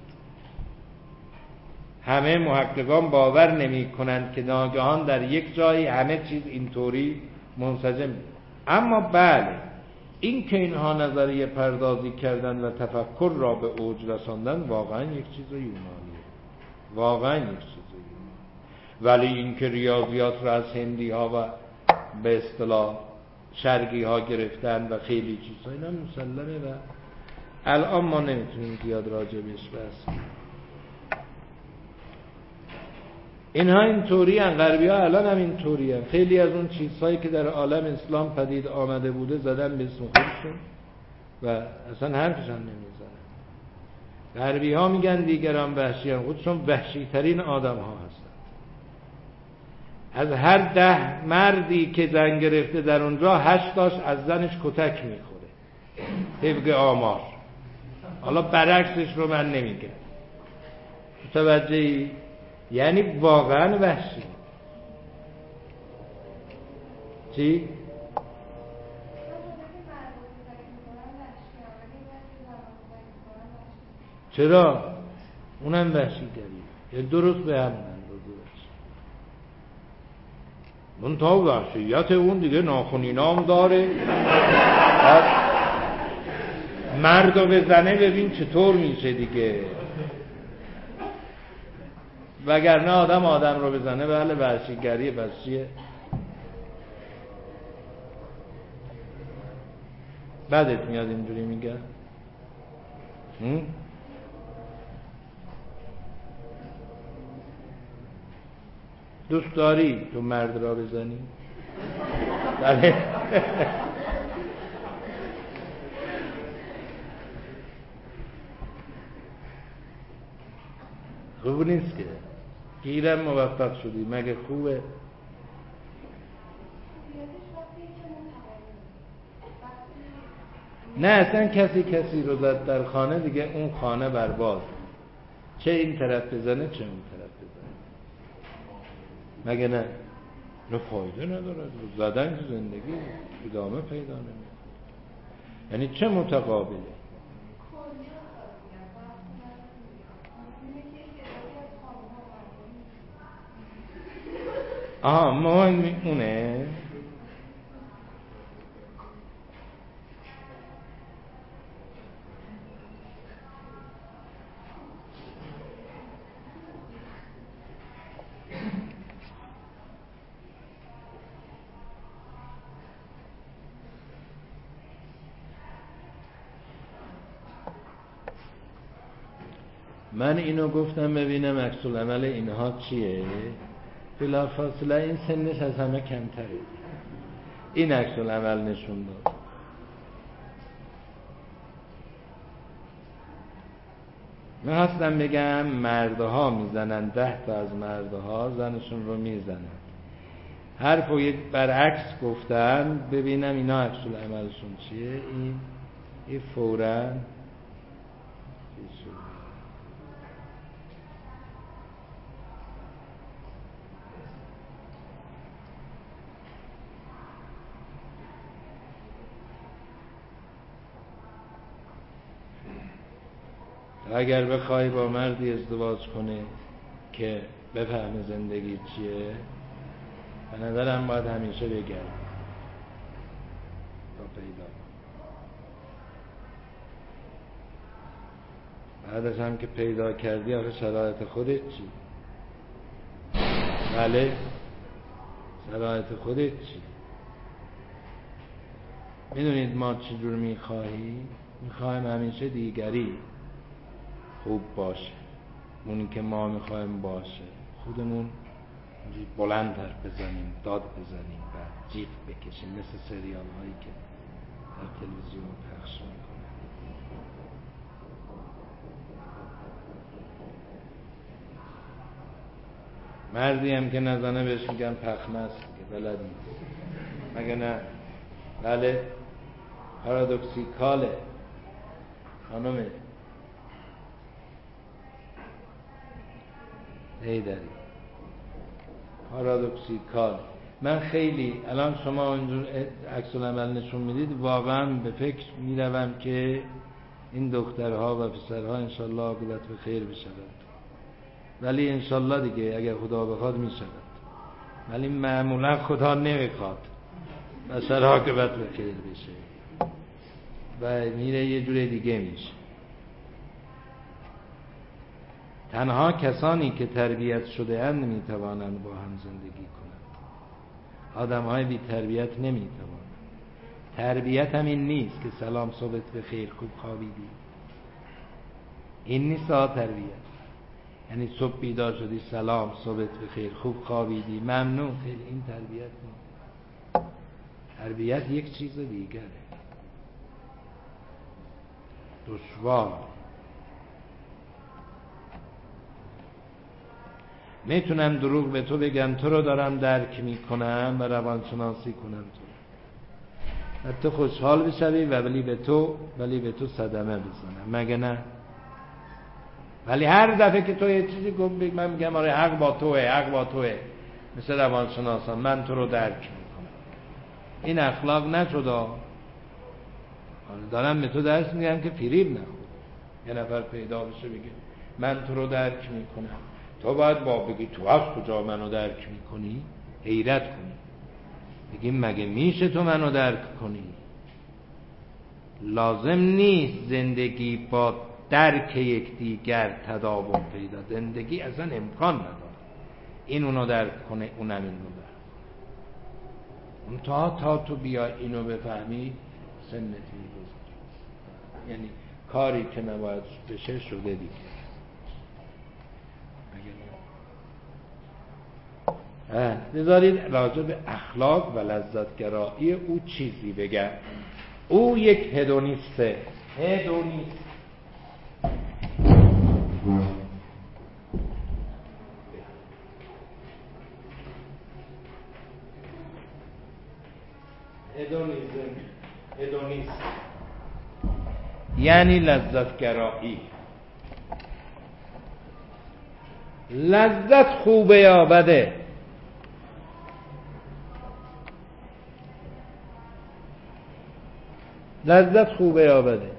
همه محققان باور نمی کنند که ناگهان در یک جایی همه چیز اینطوری منسجم. اما بله این که اینها نظریه پردازی کردن و تفکر را به اوج رساندن واقعا یک چیز یونانیه، واقعا یک چیز یونانی. ولی این که ریاضیات را از هندی ها و به اصطلاح شرقی ها گرفتن و خیلی چیزها، اینا مسلمه و الان ما نمیتونیم زیاد راجع بهش بحث. اینها اینطوری ان، غربی ها الان هم اینطوری ان. خیلی از اون چیزهایی که در عالم اسلام پدید آمده بوده زدن به اسم خودشون و اصلا حرفش هم نمیزنن. غربی ها میگن دیگران وحشی ان، خودشون وحشی ترین آدم ها هستن. از هر ده مردی که زن گرفته در اونجا هشتاش از زنش کتک میخوره، طبق آمار. حالا برعکسش رو من نمیگم، متوجهی؟ یعنی واقعا وحشی. چی؟ چرا؟ اونم وحشی داری، درست به همون اون تا وحشیت اون دیگه ناخونی نام داره. مردو بزنه ببین چطور میشه دیگه، وگرنه آدم آدم رو بزنه بله وحشیگریه. بس چیه؟ بعدت میاد اینجوری میگن. دوست داری تو مرد را بزنی؟ بله. خوب نیست که گیرم موفق شدی، مگه خوبه؟ نه اصلا کسی کسی رو زد در خانه دیگه اون خانه برباد، چه این طرف بزنه چه اون طرف بزنه، مگه نه؟ نه فایده نداره، زدن زندگی ادامه پیدا نمیکنه. یعنی چه متقابله؟ آها مهم اونه. من اینو گفتم ببینم عکس العمل اینها چیه. بلافاصله این سنش از همه کمتره، این عکس العمل نشون داد. من هستم بگم مردها میزنن، ده تا از مردها زنشون رو میزنن. حرفو یک برعکس گفتن ببینم اینا عکس العملشون چیه. این این فوراً اگر بخوای با مردی ازدواج کنه که بفهمه زندگی چیه، به نظرم باید همیشه بگرد تا پیدا. بعدش هم که پیدا کردی آخه شرایط خودت چی؟ بله شرایط خودت چی؟ میدونید ما چی جور میخواهی؟ میخوایم همیشه دیگری خوب باشه، اونی که ما میخوایم باشه خودمون بلند حرف بزنیم، داد بزنیم، بعد جیغ بکشیم مثل سریال هایی که در تلویزیون پخش میکنه. مردی هم که نزنه بهش میگن پخمه است که بلد نیست، مگه نه؟ بله پارادوکسیکاله خانمه هیدری، پارادوکسیکال. من خیلی الان شما اونجور عکس العمل نشون میدید، واقعا به فکر میروم که این دخترها و پسرها انشالله عاقبت به خیر بشود، ولی انشالله دیگه اگر خدا بخواد میشود، ولی معمولا خدا نمیخواد مثلا عاقبت به خیر بشه و میره یه جور دیگه میشه. تنها کسانی که تربیت شده اند نمیتوانند با هم زندگی کنند. آدم های بی تربیت نمیتوانند. تربیت هم این نیست که سلام صبحت بخیر خوب خوابیدی، این نیست ها تربیت. یعنی صبح بیدار شدی سلام صبحت بخیر خوب خوابیدی ممنون، خیلی این تربیت نیست. تربیت یک چیز دیگره، دشوار. میتونم دروغ به تو بگم تو رو دارم درک میکنم و روانشناسی کنم تو و تو خوشحال بشوی و ولی به تو ولی به تو صدمه بزنم، مگه نه؟ ولی هر دفعه که تو یه چیزی گفت بگم من میگم آره حق با توه، حق با توه، مثل روانشناسان من تو رو درک میکنم. این اخلاق نشده. دارم به تو درس میگم که فریب نخور. یه نفر پیدا بشه بگه من تو رو درک میکنم، تو باید با بگی تو از کجا منو درک میکنی؟ حیرت کنی بگیم مگه میشه تو منو درک کنی؟ لازم نیست زندگی با درک یکدیگر تداوم پیدا، زندگی اصلا امکان نداره این اونو درک کنه اونم این رو درک. اون تا تا تو بیا اینو بفهمی سنت میگذاری، یعنی کاری که نباید بشه شده دیگه. بذارید راجع به اخلاق و لذتگرایی او چیزی بگم. او یک هدونیسته. هدونیست هدونیزم هدونیست یعنی لذتگرایی. لذت خوبه یا بده؟ لذت خوبه یا بده؟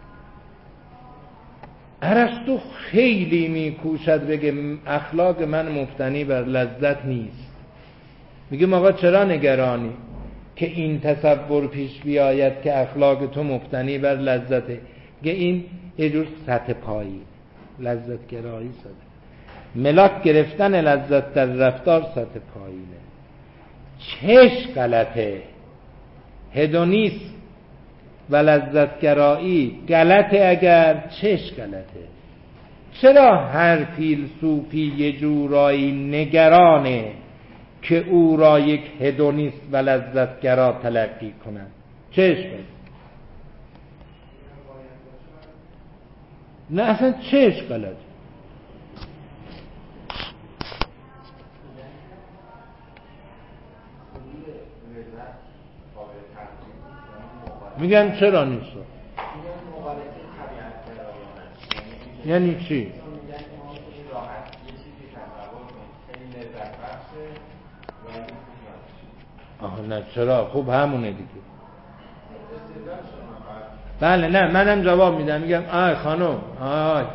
ارسطو خیلی میکوشد بگه اخلاق من مبتنی بر لذت نیست. میگه آقا چرا نگرانی که این تصور پیش بیاید که اخلاق تو مبتنی بر لذته؟ میگه این یه جور سطح پایی، لذت گرایی سطح، ملاک گرفتن لذت در رفتار سطح پایینه. چش غلطه. هدونیسم و لذتگرایی غلطه. اگر چش غلطه؟ چرا هر فیلسوفی یه جورایی نگرانه که او را یک هدونیست و لذتگرا تلقی کنند؟ چه اشکالی؟ نه اصلا چه اشکالی؟ میگن چرا نیست؟ یعنی چی؟ آها نه چرا؟ خوب همونه دیگه. بله نه منم جواب میدم، میگم آی خانم آی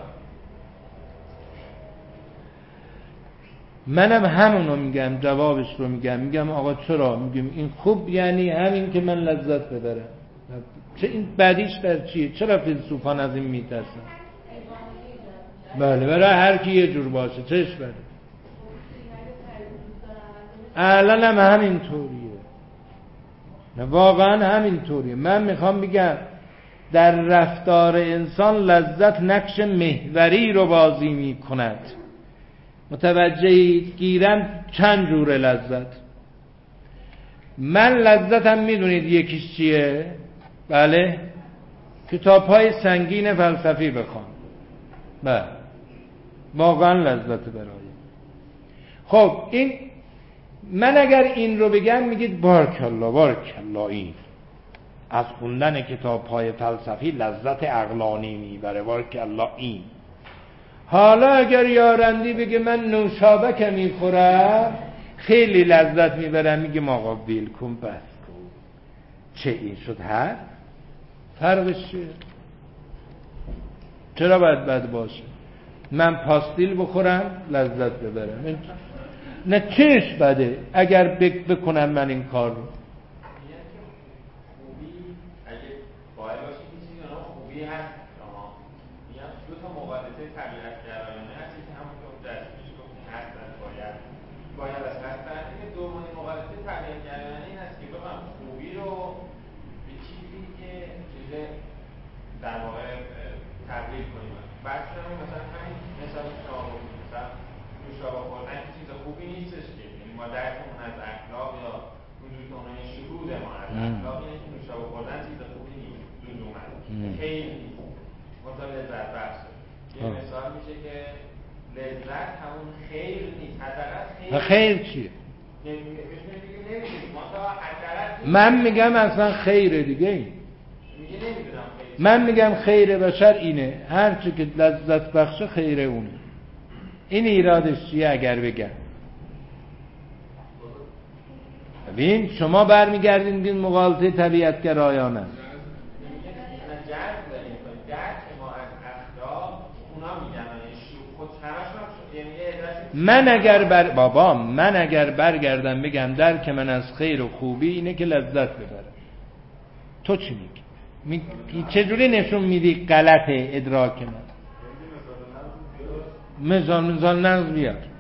منم همونو میگم، جوابش رو میگم. میگم آقا چرا؟ میگم این خوب، یعنی همین که من لذت ببرم. چه این بعدیش در چیه؟ چرا فیلسوفان از این میترسن؟ بله برای هر کی یه جور باشه چش بره. الان هم همینطوریه، نه واقعا همینطوریه. من میخوام بگم در رفتار انسان لذت نقش محوری رو بازی میکند. متوجهید؟ گیرم چند جور لذت. من لذتم میدونید یکیش چیه؟ بله کتاب‌های سنگین فلسفی بخوام، بله واقعا لذت برایم. خب این من اگر این رو بگم میگید بارکالله بارکالله، این از خوندن کتاب‌های فلسفی لذت عقلانی میبره، بارکالله. این حالا اگر یارندی بگه من نوشابک میخورم خیلی لذت میبرم، میگه آقا بیل کن بس کن، چه این شد؟ هر فرقش چیه؟ چرا باید بد باشه؟ من پاستیل بخورم لذت ببرم، نه چش بده اگر بکنم من این کار رو. باید از هست برنامه دومانی مقالطه طبیعت گرایانه این است که بخوام خوبی رو به چیزی که چیز در واقع تبدیل کنیم. بعد شما مثلا همین مثال شما مثلا نوشابه خوردن که چیز خوبی نیستش که، یعنی ما درکمون از اخلاق یا وجودمون شهود ما از اخلاق اینه که نوشابه خوردن چیز خوبی نیست، لزوما خیلی نیست، منتها لذت بخشه. یه مثال میشه که لذت همون خیر نیست، حداقل خیر. خیر چیه؟ من میگم اصلا خیره دیگه. من میگم خیر بشر اینه، هر چی که لذت بخشه خیره اونه. این ایرادش چیه اگر بگم؟ ببین شما برمیگردین میگین مغالطه طبیعت گرایانه. من اگر بر بابا من اگر برگردم بگم درک من از خیر و خوبی اینه که لذت ببرم، تو چی میگی؟ می... چجوری نشون میدی غلطه ادراک من؟ مثال مثال نقض بیار. مثلا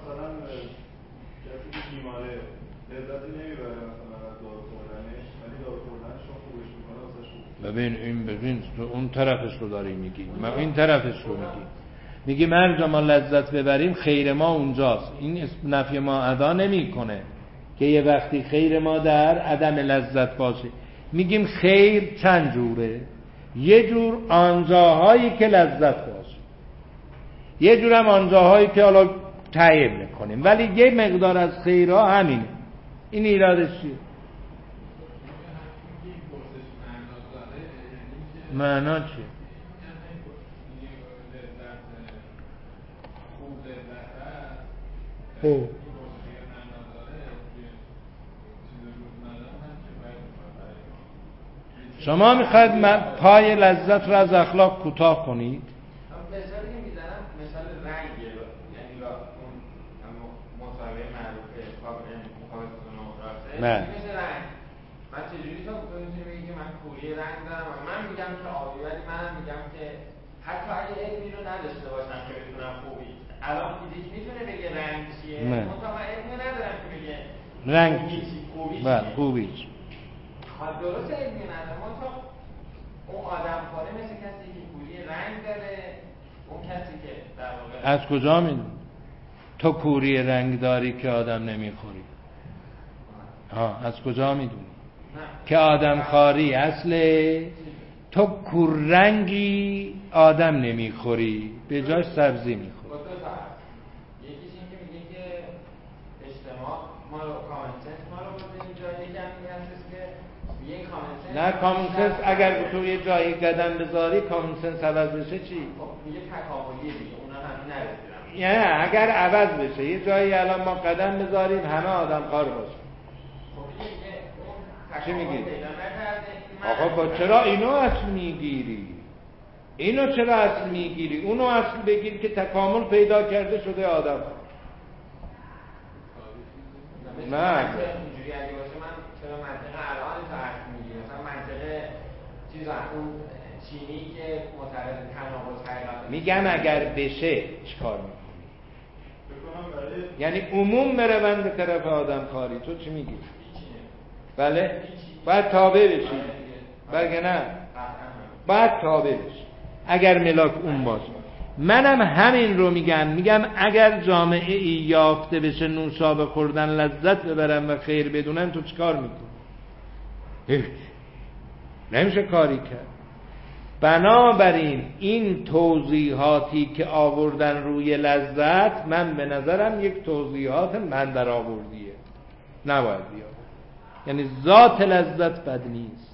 کسی که بیماره لذتی نمیبره مثلا از دارو خوردنش، ولی دارو خوردنش رو خوبش میکنه واسش خوب. ببین این ببین تو اون طرفش رو داری میگی، من این طرفش رو میگی. میگی هر جا ما لذت ببریم خیر ما اونجاست. این نفی ما ادا نمی کنه که یه وقتی خیر ما در عدم لذت باشه. میگیم خیر چند جوره، یه جور آنجاهایی که لذت باشه، یه جور هم آنجاهایی که حالا تعیین میکنیم، ولی یه مقدار از خیرها همینه. این ایرادش چیه؟ معنا چیه؟ خوب شما میخواید پای لذت رو از اخلاق کوتاه کنید؟ مثالی که میزنم مثال رنگه، یعنی را اون مصاحبه معروفه مقابل دموکراسی مثل رنگ. من چجوری تو میتونی بگی که من کوری رنگ دارم و من میگم که آبی، ولی منم میگم که حتی اگه علمی رو نداشته باشم که بتونم خوبی. الان فیزیک میتونه بگه رنگ چیه، منتها من علمی ندارم که بگه رنگ خوبی چیه. بله خوبی چیه. خب درست علمی ندارم، منتها اون آدم کاره مثل کسی که کوری رنگ داره، اون کسی که در واقع از کجا میدونی؟ تو کوری رنگ داری که آدم نمیخوری. ها از کجا میدونی؟ که آدم خاری اصله. تو کوررنگی آدم نمیخوری، به جاش سبزی میخوری. یکیش این که میگه که اجتماع ما رو کامن سنس ما رو بوده اینجا، یکی هم این هستش که یه کامن سنس نه کامن سنس اگر تو یه جایی قدم بذاری کامن سنس عوض بشه چی؟ خب میگه تکاملیه دیگه، اونا همین نرسیدن. یعنی اگر عوض بشه یه جایی الان ما قدم بذاریم همه آدم خار باشه. خب دیگه اون چی میگی؟ پیدا نکرده. آقا با چرا اینو اصل میگیری؟ اینو چرا اصل میگیری؟ اونو اصل بگیر که تکامل پیدا کرده شده آدم. نه اینجوری اگه باشه من چرا منطقه الان تو اصل میگیری؟ مثلا منطقه چیز اون چینی که معترض تناقض حقیقت. میگم اگر بشه چیکار میکنی؟ یعنی عموم بروند به طرف آدم کاری، تو چی میگی؟ بله؟ باید تابع بشی. بلکه نه باید تابع بشی اگر ملاک اون باشه. منم همین رو میگم. میگم اگر جامعه ای یافته بشه نوشابه خوردن لذت ببرن و خیر بدونن، تو چیکار میکنی؟ نمیشه کاری کرد. بنابراین این توضیحاتی که آوردن روی لذت، من به نظرم یک توضیحات من در آوردیه، نباید بیاد. یعنی ذات لذت بد نیست.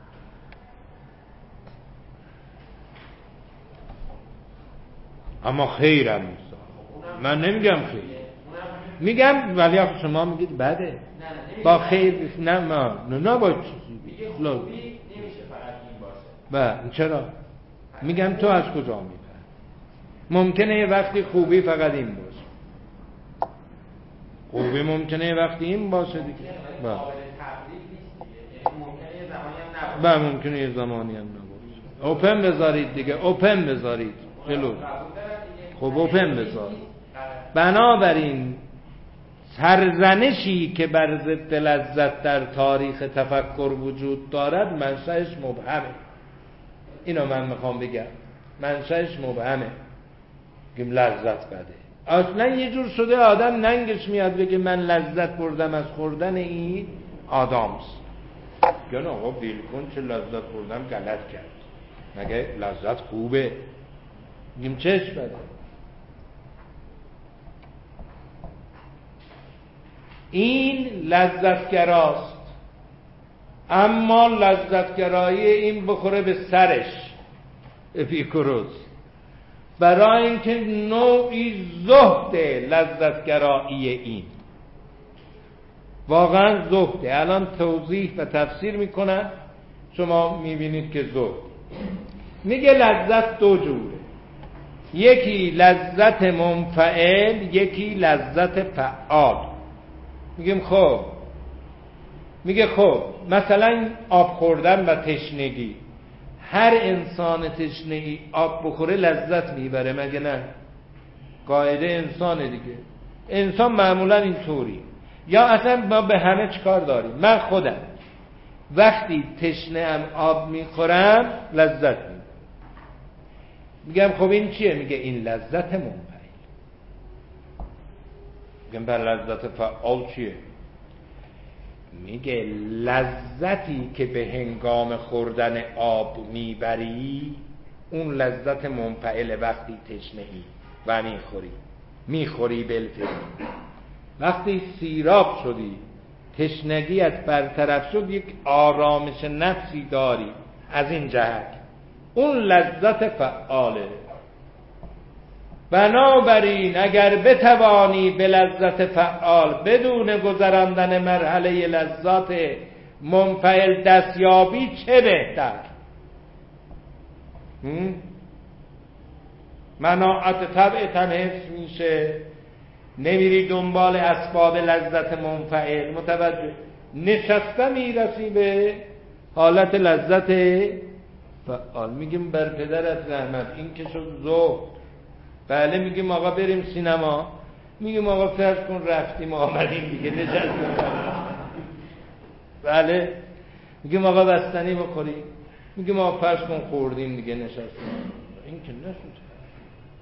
اما خیرم نیست. من نمیگم خیر، میگم ولی آخه شما میگید بده. با خیر نه ما نه نه با چیزی خوبی نمیشه فقط این باشه. با چرا؟ میگم تو از کجا میفهمی؟ ممکنه یه وقتی خوبی فقط این باشه. خوبی ممکنه یه وقتی این باشه دیگه. با با ممکنه یه زمانی هم نباشه. اوپن بذارید دیگه، اوپن بذارید جلو. خب اوپن بذار. بنابراین سرزنشی که بر ضد لذت در تاریخ تفکر وجود دارد منشأش مبهمه. اینو من میخوام بگم، منشأش مبهمه. گیم لذت بده. اصلا یه جور شده آدم ننگش میاد بگه من لذت بردم از خوردن این آدامس. گن آقا بیل کن چه لذت بردم غلط کرد. مگه لذت خوبه؟ گیم چش بده. این لذتگراست، اما لذتگرایی این بخوره به سرش اپیکوروس، برای اینکه نوعی زهد لذتگرایی این واقعا زهده. الان توضیح و تفسیر میکنن، شما میبینید که زهد. میگه لذت دو جوره، یکی لذت منفعل، یکی لذت فعال. میگیم خب میگه خب مثلا آب خوردن و تشنگی، هر انسان تشنگی آب بخوره لذت میبره مگه نه؟ قاعده انسانه دیگه. انسان معمولا اینطوری. یا اصلا ما به همه چیکار داریم؟ من خودم وقتی تشنه ام آب میخورم لذت میبرم. میگم خب این چیه؟ میگه این لذت منفعل. میگم بر لذت فعال چیه؟ میگه لذتی که به هنگام خوردن آب میبری اون لذت منفعل وقتی تشنه ای و میخوری میخوری بالفعل. وقتی سیراب شدی تشنگیت برطرف شد یک آرامش نفسی داری، از این جهت اون لذت فعاله. بنابراین اگر بتوانی به لذت فعال بدون گذراندن مرحله لذات منفعل دستیابی چه بهتر. مناعت طبع تن حفظ میشه، نمیری دنبال اسباب لذت منفعل، متوجه نشسته میرسی به حالت لذت فعال. میگیم بر پدرت رحمت، این که شد زهد. بله میگیم آقا بریم سینما، میگیم آقا فرض کن رفتیم آمدیم دیگه نشستیم. بله میگیم آقا بستنی بخوریم، میگیم آقا فرض کن خوردیم دیگه نشستیم. این که نشد.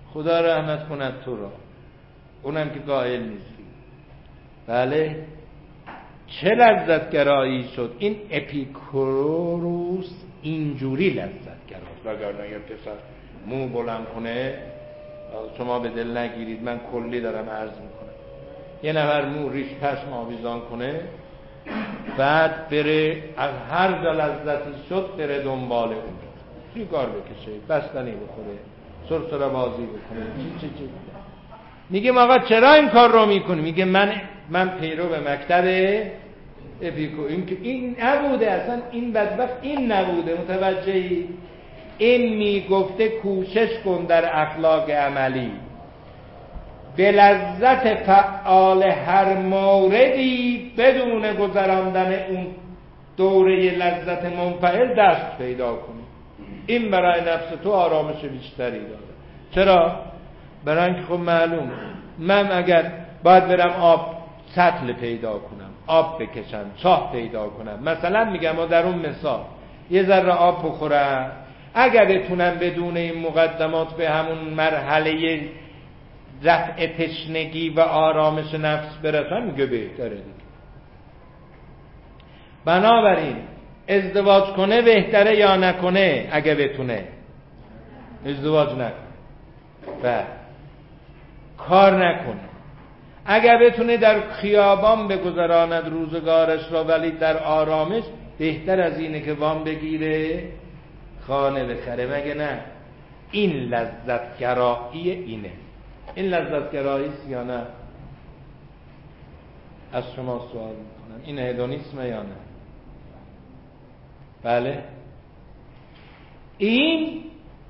خدا رحمت کند تو را، اونم که قائل نیستی. بله، چه لذت گرایی شد. این اپیکوروس اینجوری لذت گراست. وگرنه یه پسر مو بلند کنه، شما به دل نگیرید، من کلی دارم عرض میکنم، یه نفر مو ریش پشم آویزان کنه، بعد بره از هر جا لذتی شد بره دنبال اون، سیگار بکشه، بستنی بخوره، سرسره بازی بکنه، چی چی چی. میگه آقا چرا این کار رو میکنی؟ میگه من من پیرو به مکتب اپیکور. این که این نبوده اصلا، این بدبخت این نبوده. متوجهی؟ این میگفته کوشش کن در اخلاق عملی به لذت فعال هر موردی بدون گذراندن اون دوره لذت منفعل دست پیدا کنی. این برای نفس تو آرامش بیشتری داره. چرا؟ برای اینکه خب معلومه من اگر باید برم آب سطل پیدا کنم، آب بکشم، چاه پیدا کنم، مثلا میگم و در اون مثال یه ذره آب بخورم، اگر بتونم بدون این مقدمات به همون مرحله رفع تشنگی و آرامش نفس برسم، میگه بهتره دیگه. بنابراین ازدواج کنه بهتره یا نکنه؟ اگه بتونه ازدواج نکنه و کار نکنه. اگر بتونه در خیابان بگذراند روزگارش را ولی در آرامش، بهتر از اینه که وام بگیره خانه بخره. مگه نه؟ این لذتگرایی اینه. این لذتگرایی است یا نه؟ از شما سوال میکنم این هدونیسمه یا نه؟ بله، این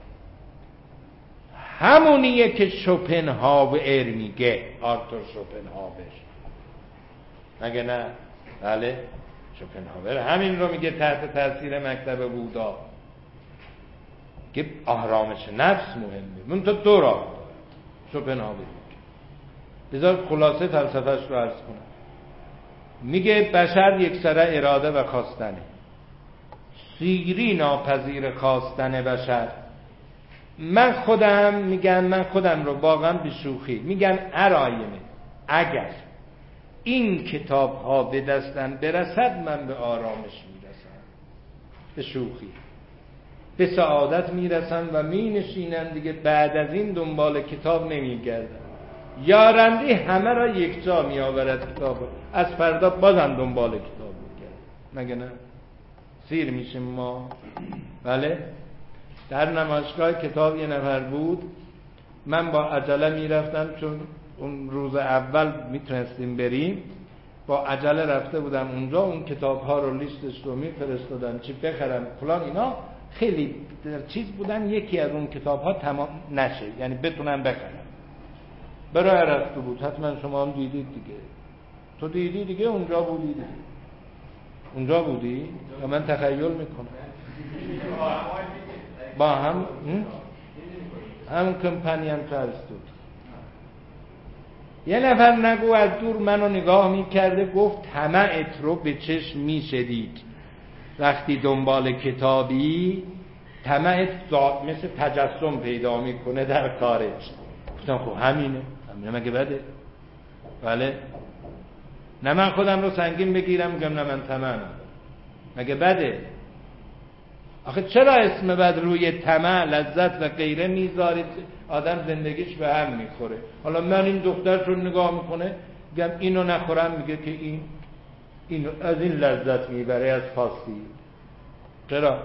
همونیه که شوپنهاور میگه، آرتور شوپنهاور، مگه نه؟ بله، شوپنهاور همین رو میگه تحت تاثیر مکتب بودا که آرامش نفس مهمه. من تو دو راه شوپنهاور میگه. بذار خلاصه فلسفهش رو عرض کنم. میگه بشر یک سره اراده و خواستنه، سیری ناپذیر خواستن بشر. من خودم میگم، من خودم رو واقعا به شوخی میگم اراینه، اگر این کتاب ها به دستم برسد من به آرامش میرسم، به شوخی به سعادت میرسم و می نشینم دیگه. بعد از این دنبال کتاب نمیگردم. یارنده همه را یک جا می آورد کتاب، از فردا بازم دنبال کتاب میگردم. مگه نه؟ سیر میشیم ما. بله، در نمایشگاه کتاب یه نفر بود، من با عجله میرفتم چون اون روز اول میتونستیم بریم، با عجله رفته بودم اونجا، اون کتاب ها رو لیستش رو میفرستادم چی بخرم فلان، اینا خیلی در چیز بودن، یکی از اون کتاب ها تمام نشه، یعنی بتونم بخرم. برای رفته بود، حتما شما هم دیدید دیگه. تو دیدی دیگه، اونجا بودی دیگه. اونجا بودی؟ یا من تخیل میکنم با هم هم کمپانی هم ترستود. یه نفر نگو از دور منو نگاه میکرده، گفت طمعت رو به چشم میشدید وقتی دنبال کتابی، طمعت مثل تجسم پیدا میکنه در کارش. گفتم خب همینه، همینه مگه بده؟ بله، نه من خودم رو سنگین بگیرم میگم نه من طمع ندارم، مگه بده؟ آخه چرا اسم بد روی طمع، لذت و غیره میذارید؟ آدم زندگیش به هم میخوره. حالا من این دختر رو نگاه میکنه، میگم اینو نخورم، میگه که این اینو از این لذت میبره از فاسی. چرا؟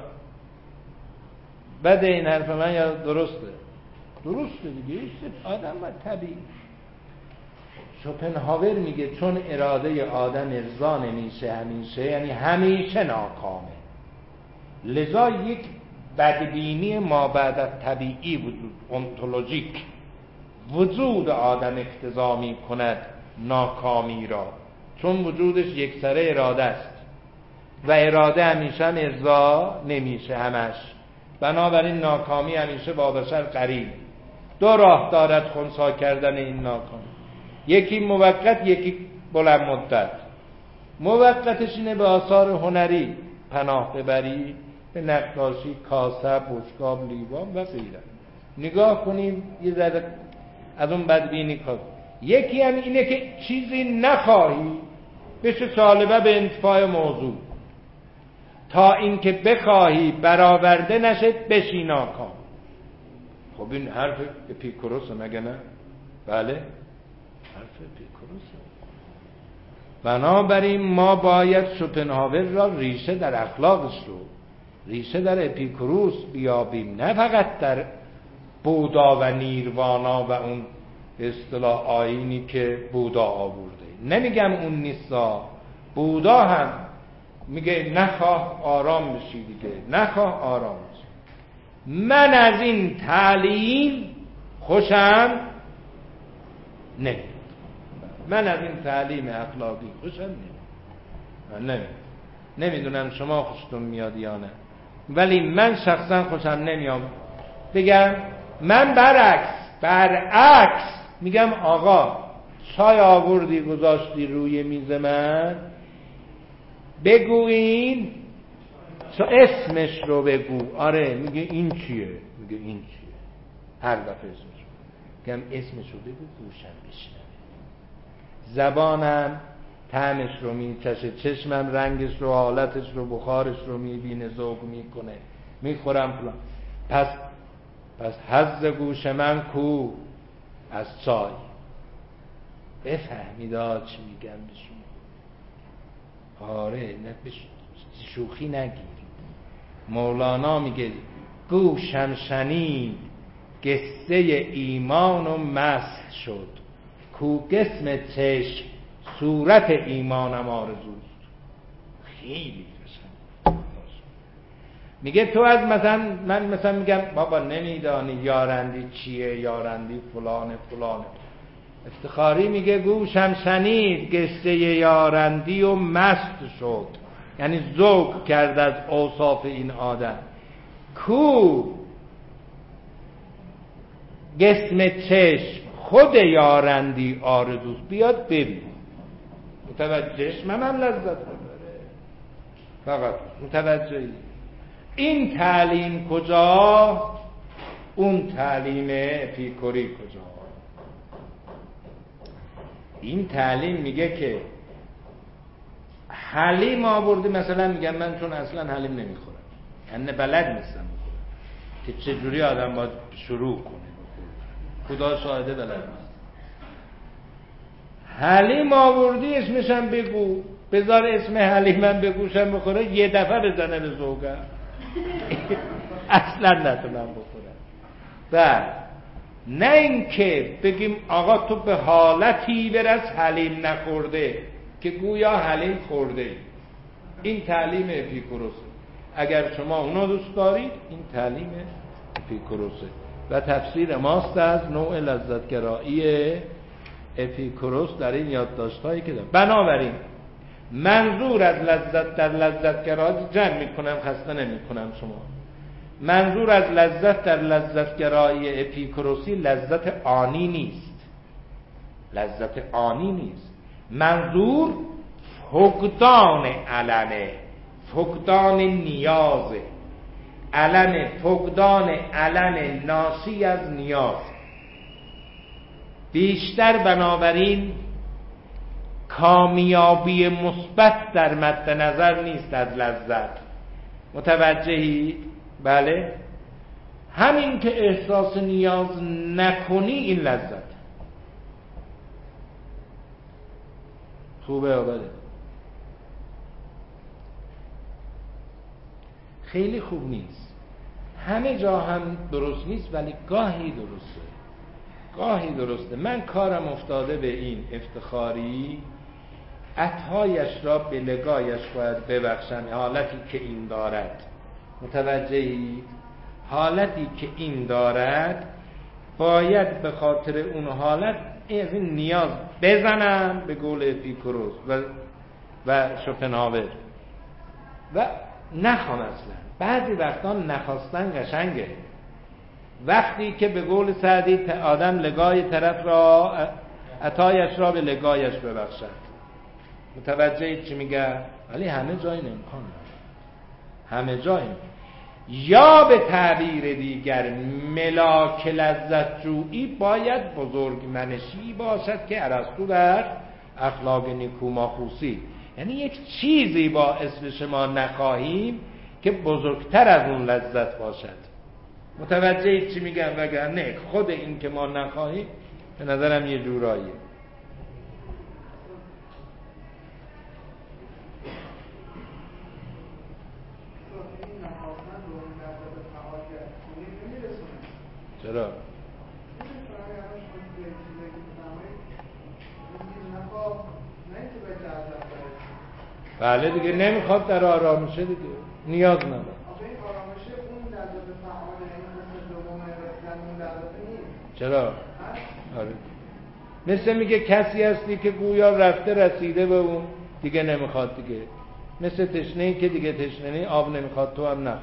بده این حرف من یا درسته؟ درسته دیگه، آدم باید طبیعی. شوپنهاور میگه چون اراده آدم ارضا نمیشه همیشه، یعنی همیشه ناکامه، لذا یک بدبینی ما بعد از طبیعی وجود، انتولوژیک، وجود آدم اقتضا می کند ناکامی را، چون وجودش یک سره اراده است و اراده همیشه هم ارضا نمیشه همش، بنابراین ناکامی همیشه با بشر قریب. دو راه دارد خنثی کردن این ناکامی، یکی موقت، یکی بلند مدت. موقتش اینه به آثار هنری پناه ببری، به نقاشی، کاسه، بشقاب، لیوان و غیره. نگاه کنیم یه ذره از اون بدبینی کار. یکی هم اینه که چیزی نخواهی بشه سالبه به انتفاع موضوع، تا اینکه بخواهی برآورده نشه بشی ناکام. خب این حرف اپیکوروسه مگه نه؟ بله حرف اپیکوروسه. بنابراین ما باید شوپنهاور را ریشه در اخلاقش رو، ریشه در اپیکوروس بیابیم، نه فقط در بودا و نیروانا و اون اصطلاح آیینی که بودا آورده. نمیگم اون نیستا، بودا هم میگه نخواه آرام بشی دیگه، نخواه آرام بشی. من از این تعلیم خوشم نمیاد، من از این تعلیم اخلاقی خوشم نمیاد. نمی نمیدونم شما خوشتون میاد یا نه، ولی من شخصا خوشم نمیاد. بگم من برعکس برعکس میگم آقا چای آوردی گذاشتی روی میز من، بگوین چه اسمش رو بگو. آره میگه این چیه، میگه این چیه، هر دفعه اسمش رو میگم اسمش رو بگو گوشم بشنوه، زبانم طعمش رو میچشه، چشمم رنگش رو، حالتش رو، بخارش رو میبینه، ذوق میکنه، میخورم فلان. پس پس حظ گوش من کو از چای. بفهمید چی میگم بشون. آره نه بش... شوخی نگیرید. مولانا میگه گوشم شنید قصه ایمان و مسح شد، کو قسم چشم صورت ایمانم آرزوست. خیلی قشنگ. میگه تو از مثلا من مثلا میگم بابا نمیدانی یارندی چیه، یارندی فلانه فلانه. افتخاری میگه گوشم شنید قصه یارندی و مست شد، یعنی ذوق کرد از اوصاف این آدم. کو قسم چشم خود یارندی آرزوست، بیاد ببین متوجه چشمم هم لذت ببره، فقط متوجهی. این تعلیم کجا، اون تعلیم اپیکوری کجا؟ این تعلیم میگه که حلیم آورده، مثلا میگم من چون اصلا حلیم نمیخورم، یعنی بلد نیستم بخورم که چجوری آدم باید شروع کنه بخورم، خدا شاهده بلد نیست. حلیم آوردی اسمشم بگو، بذار اسم حلیمم بگوشم بخوره، یه دفعه بزنه به ذوقم اصلا نتونم بخورم. بعد نه اینکه بگیم آقا تو به حالتی برس حلیم نخورده که گویا حلیم خورده. این تعلیم اپیکوروسه. اگر شما اونو دوست دارید این تعلیم اپیکوروسه و تفسیر ماست از نوع لذتگرایی اپیکوروس در این یادداشت‌هایی که دارم. بنابراین منظور از لذت در لذتگرایی جمع میکنم، خسته نمیکنم شما. منظور از لذت در لذتگرایی اپیکوروسی لذت آنی نیست، لذت آنی نیست. منظور فقدان علمه، فقدان نیازه، علم فقدان علم ناشی از نیاز. بیشتر بنابراین کامیابی مثبت در مد نظر نیست از لذت. متوجهی؟ بله، همین که احساس نیاز نکنی این لذت. خوبه یا بده؟ خیلی خوب نیست. همه جا هم درست نیست، ولی گاهی درسته، گاهی درسته. من کارم افتاده به این افتخاری عطایش را به لگایش باید ببخشم، حالتی که این دارد. متوجهی؟ حالتی که این دارد باید به خاطر اون حالت از این نیاز بزنم، به قول اپیکوروس و و شوپنهاور، و نخوام. اصلا بعضی وقتا نخواستن قشنگه. وقتی که به قول سعدی آدم لگای طرف را عطایش را به لگایش ببخشد. متوجه چی میگه؟ ولی همه جای امکان داره، همه جای. یا به تعبیر دیگر ملاک لذت جویی باید بزرگ منشی باشد که ارسطو در اخلاق نیکوماخوسی، یعنی یک چیزی باعث بشه ما نخواهیم که بزرگتر از اون لذت باشد. متوجه چی میگم؟ وگرنه خود این که ما نخواهیم به نظرم یه جوراییه. چرا؟ بله دیگه، نمیخواد در آرامشه دیگه، نیاز نداره. چرا؟ آره. مثل میگه کسی هستی که گویا رفته رسیده به اون دیگه نمیخواد دیگه، مثل تشنه‌ای که دیگه تشنه آب نمیخواد، تو هم نه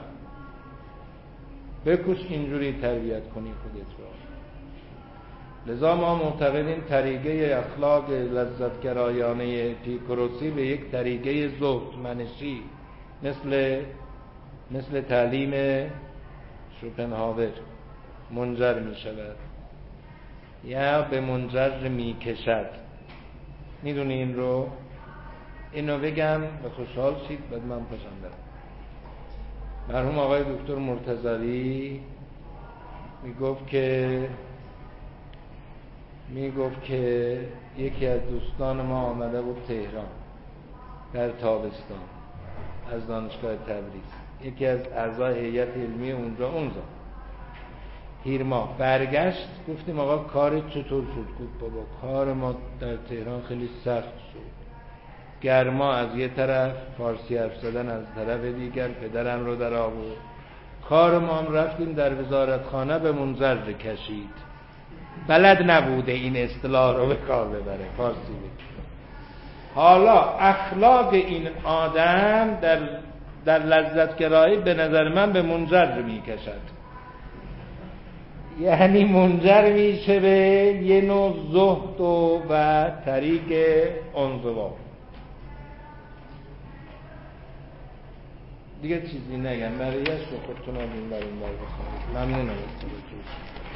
بکوش اینجوری تربیت کنی خودت رو. لذا ما معتقدیم طریقه اخلاق لذتگرایانه اپیکوروسی به یک طریقه زهد منشی مثل مثل تعلیم شوپنهاور منجر می شود یا به منجر می کشد. میدونی این رو؟ اینو بگم به خوشحال شید بعد من پاشم برم. مرحوم آقای دکتر مرتضوی میگفت که میگفت که یکی از دوستان ما آمده بود تهران در تابستان از دانشگاه تبریز، یکی از اعضای هیئت علمی اونجا اونجا هیر ماه برگشت. گفتیم آقا کار چطور شد؟ گفت بابا کار ما در تهران خیلی سخت شد، گرما از یه طرف، فارسی حرف زدن از طرف دیگر، پدرم رو در آورد، کار ما هم رفتیم در وزارتخانه به منظر کشید، بلد نبوده این اصطلاح رو به کار ببره، فارسی بگه. حالا اخلاق این آدم در در لذتگرایی به نظر من به منجر میکشد، یعنی منجر میشه به یه نوع زهد و, و طریق انزوا. دیگه چیزی نگم، بقیه‌اش رو خودتون هم این بر این بر بخواهید. ممنونم از توجهتون.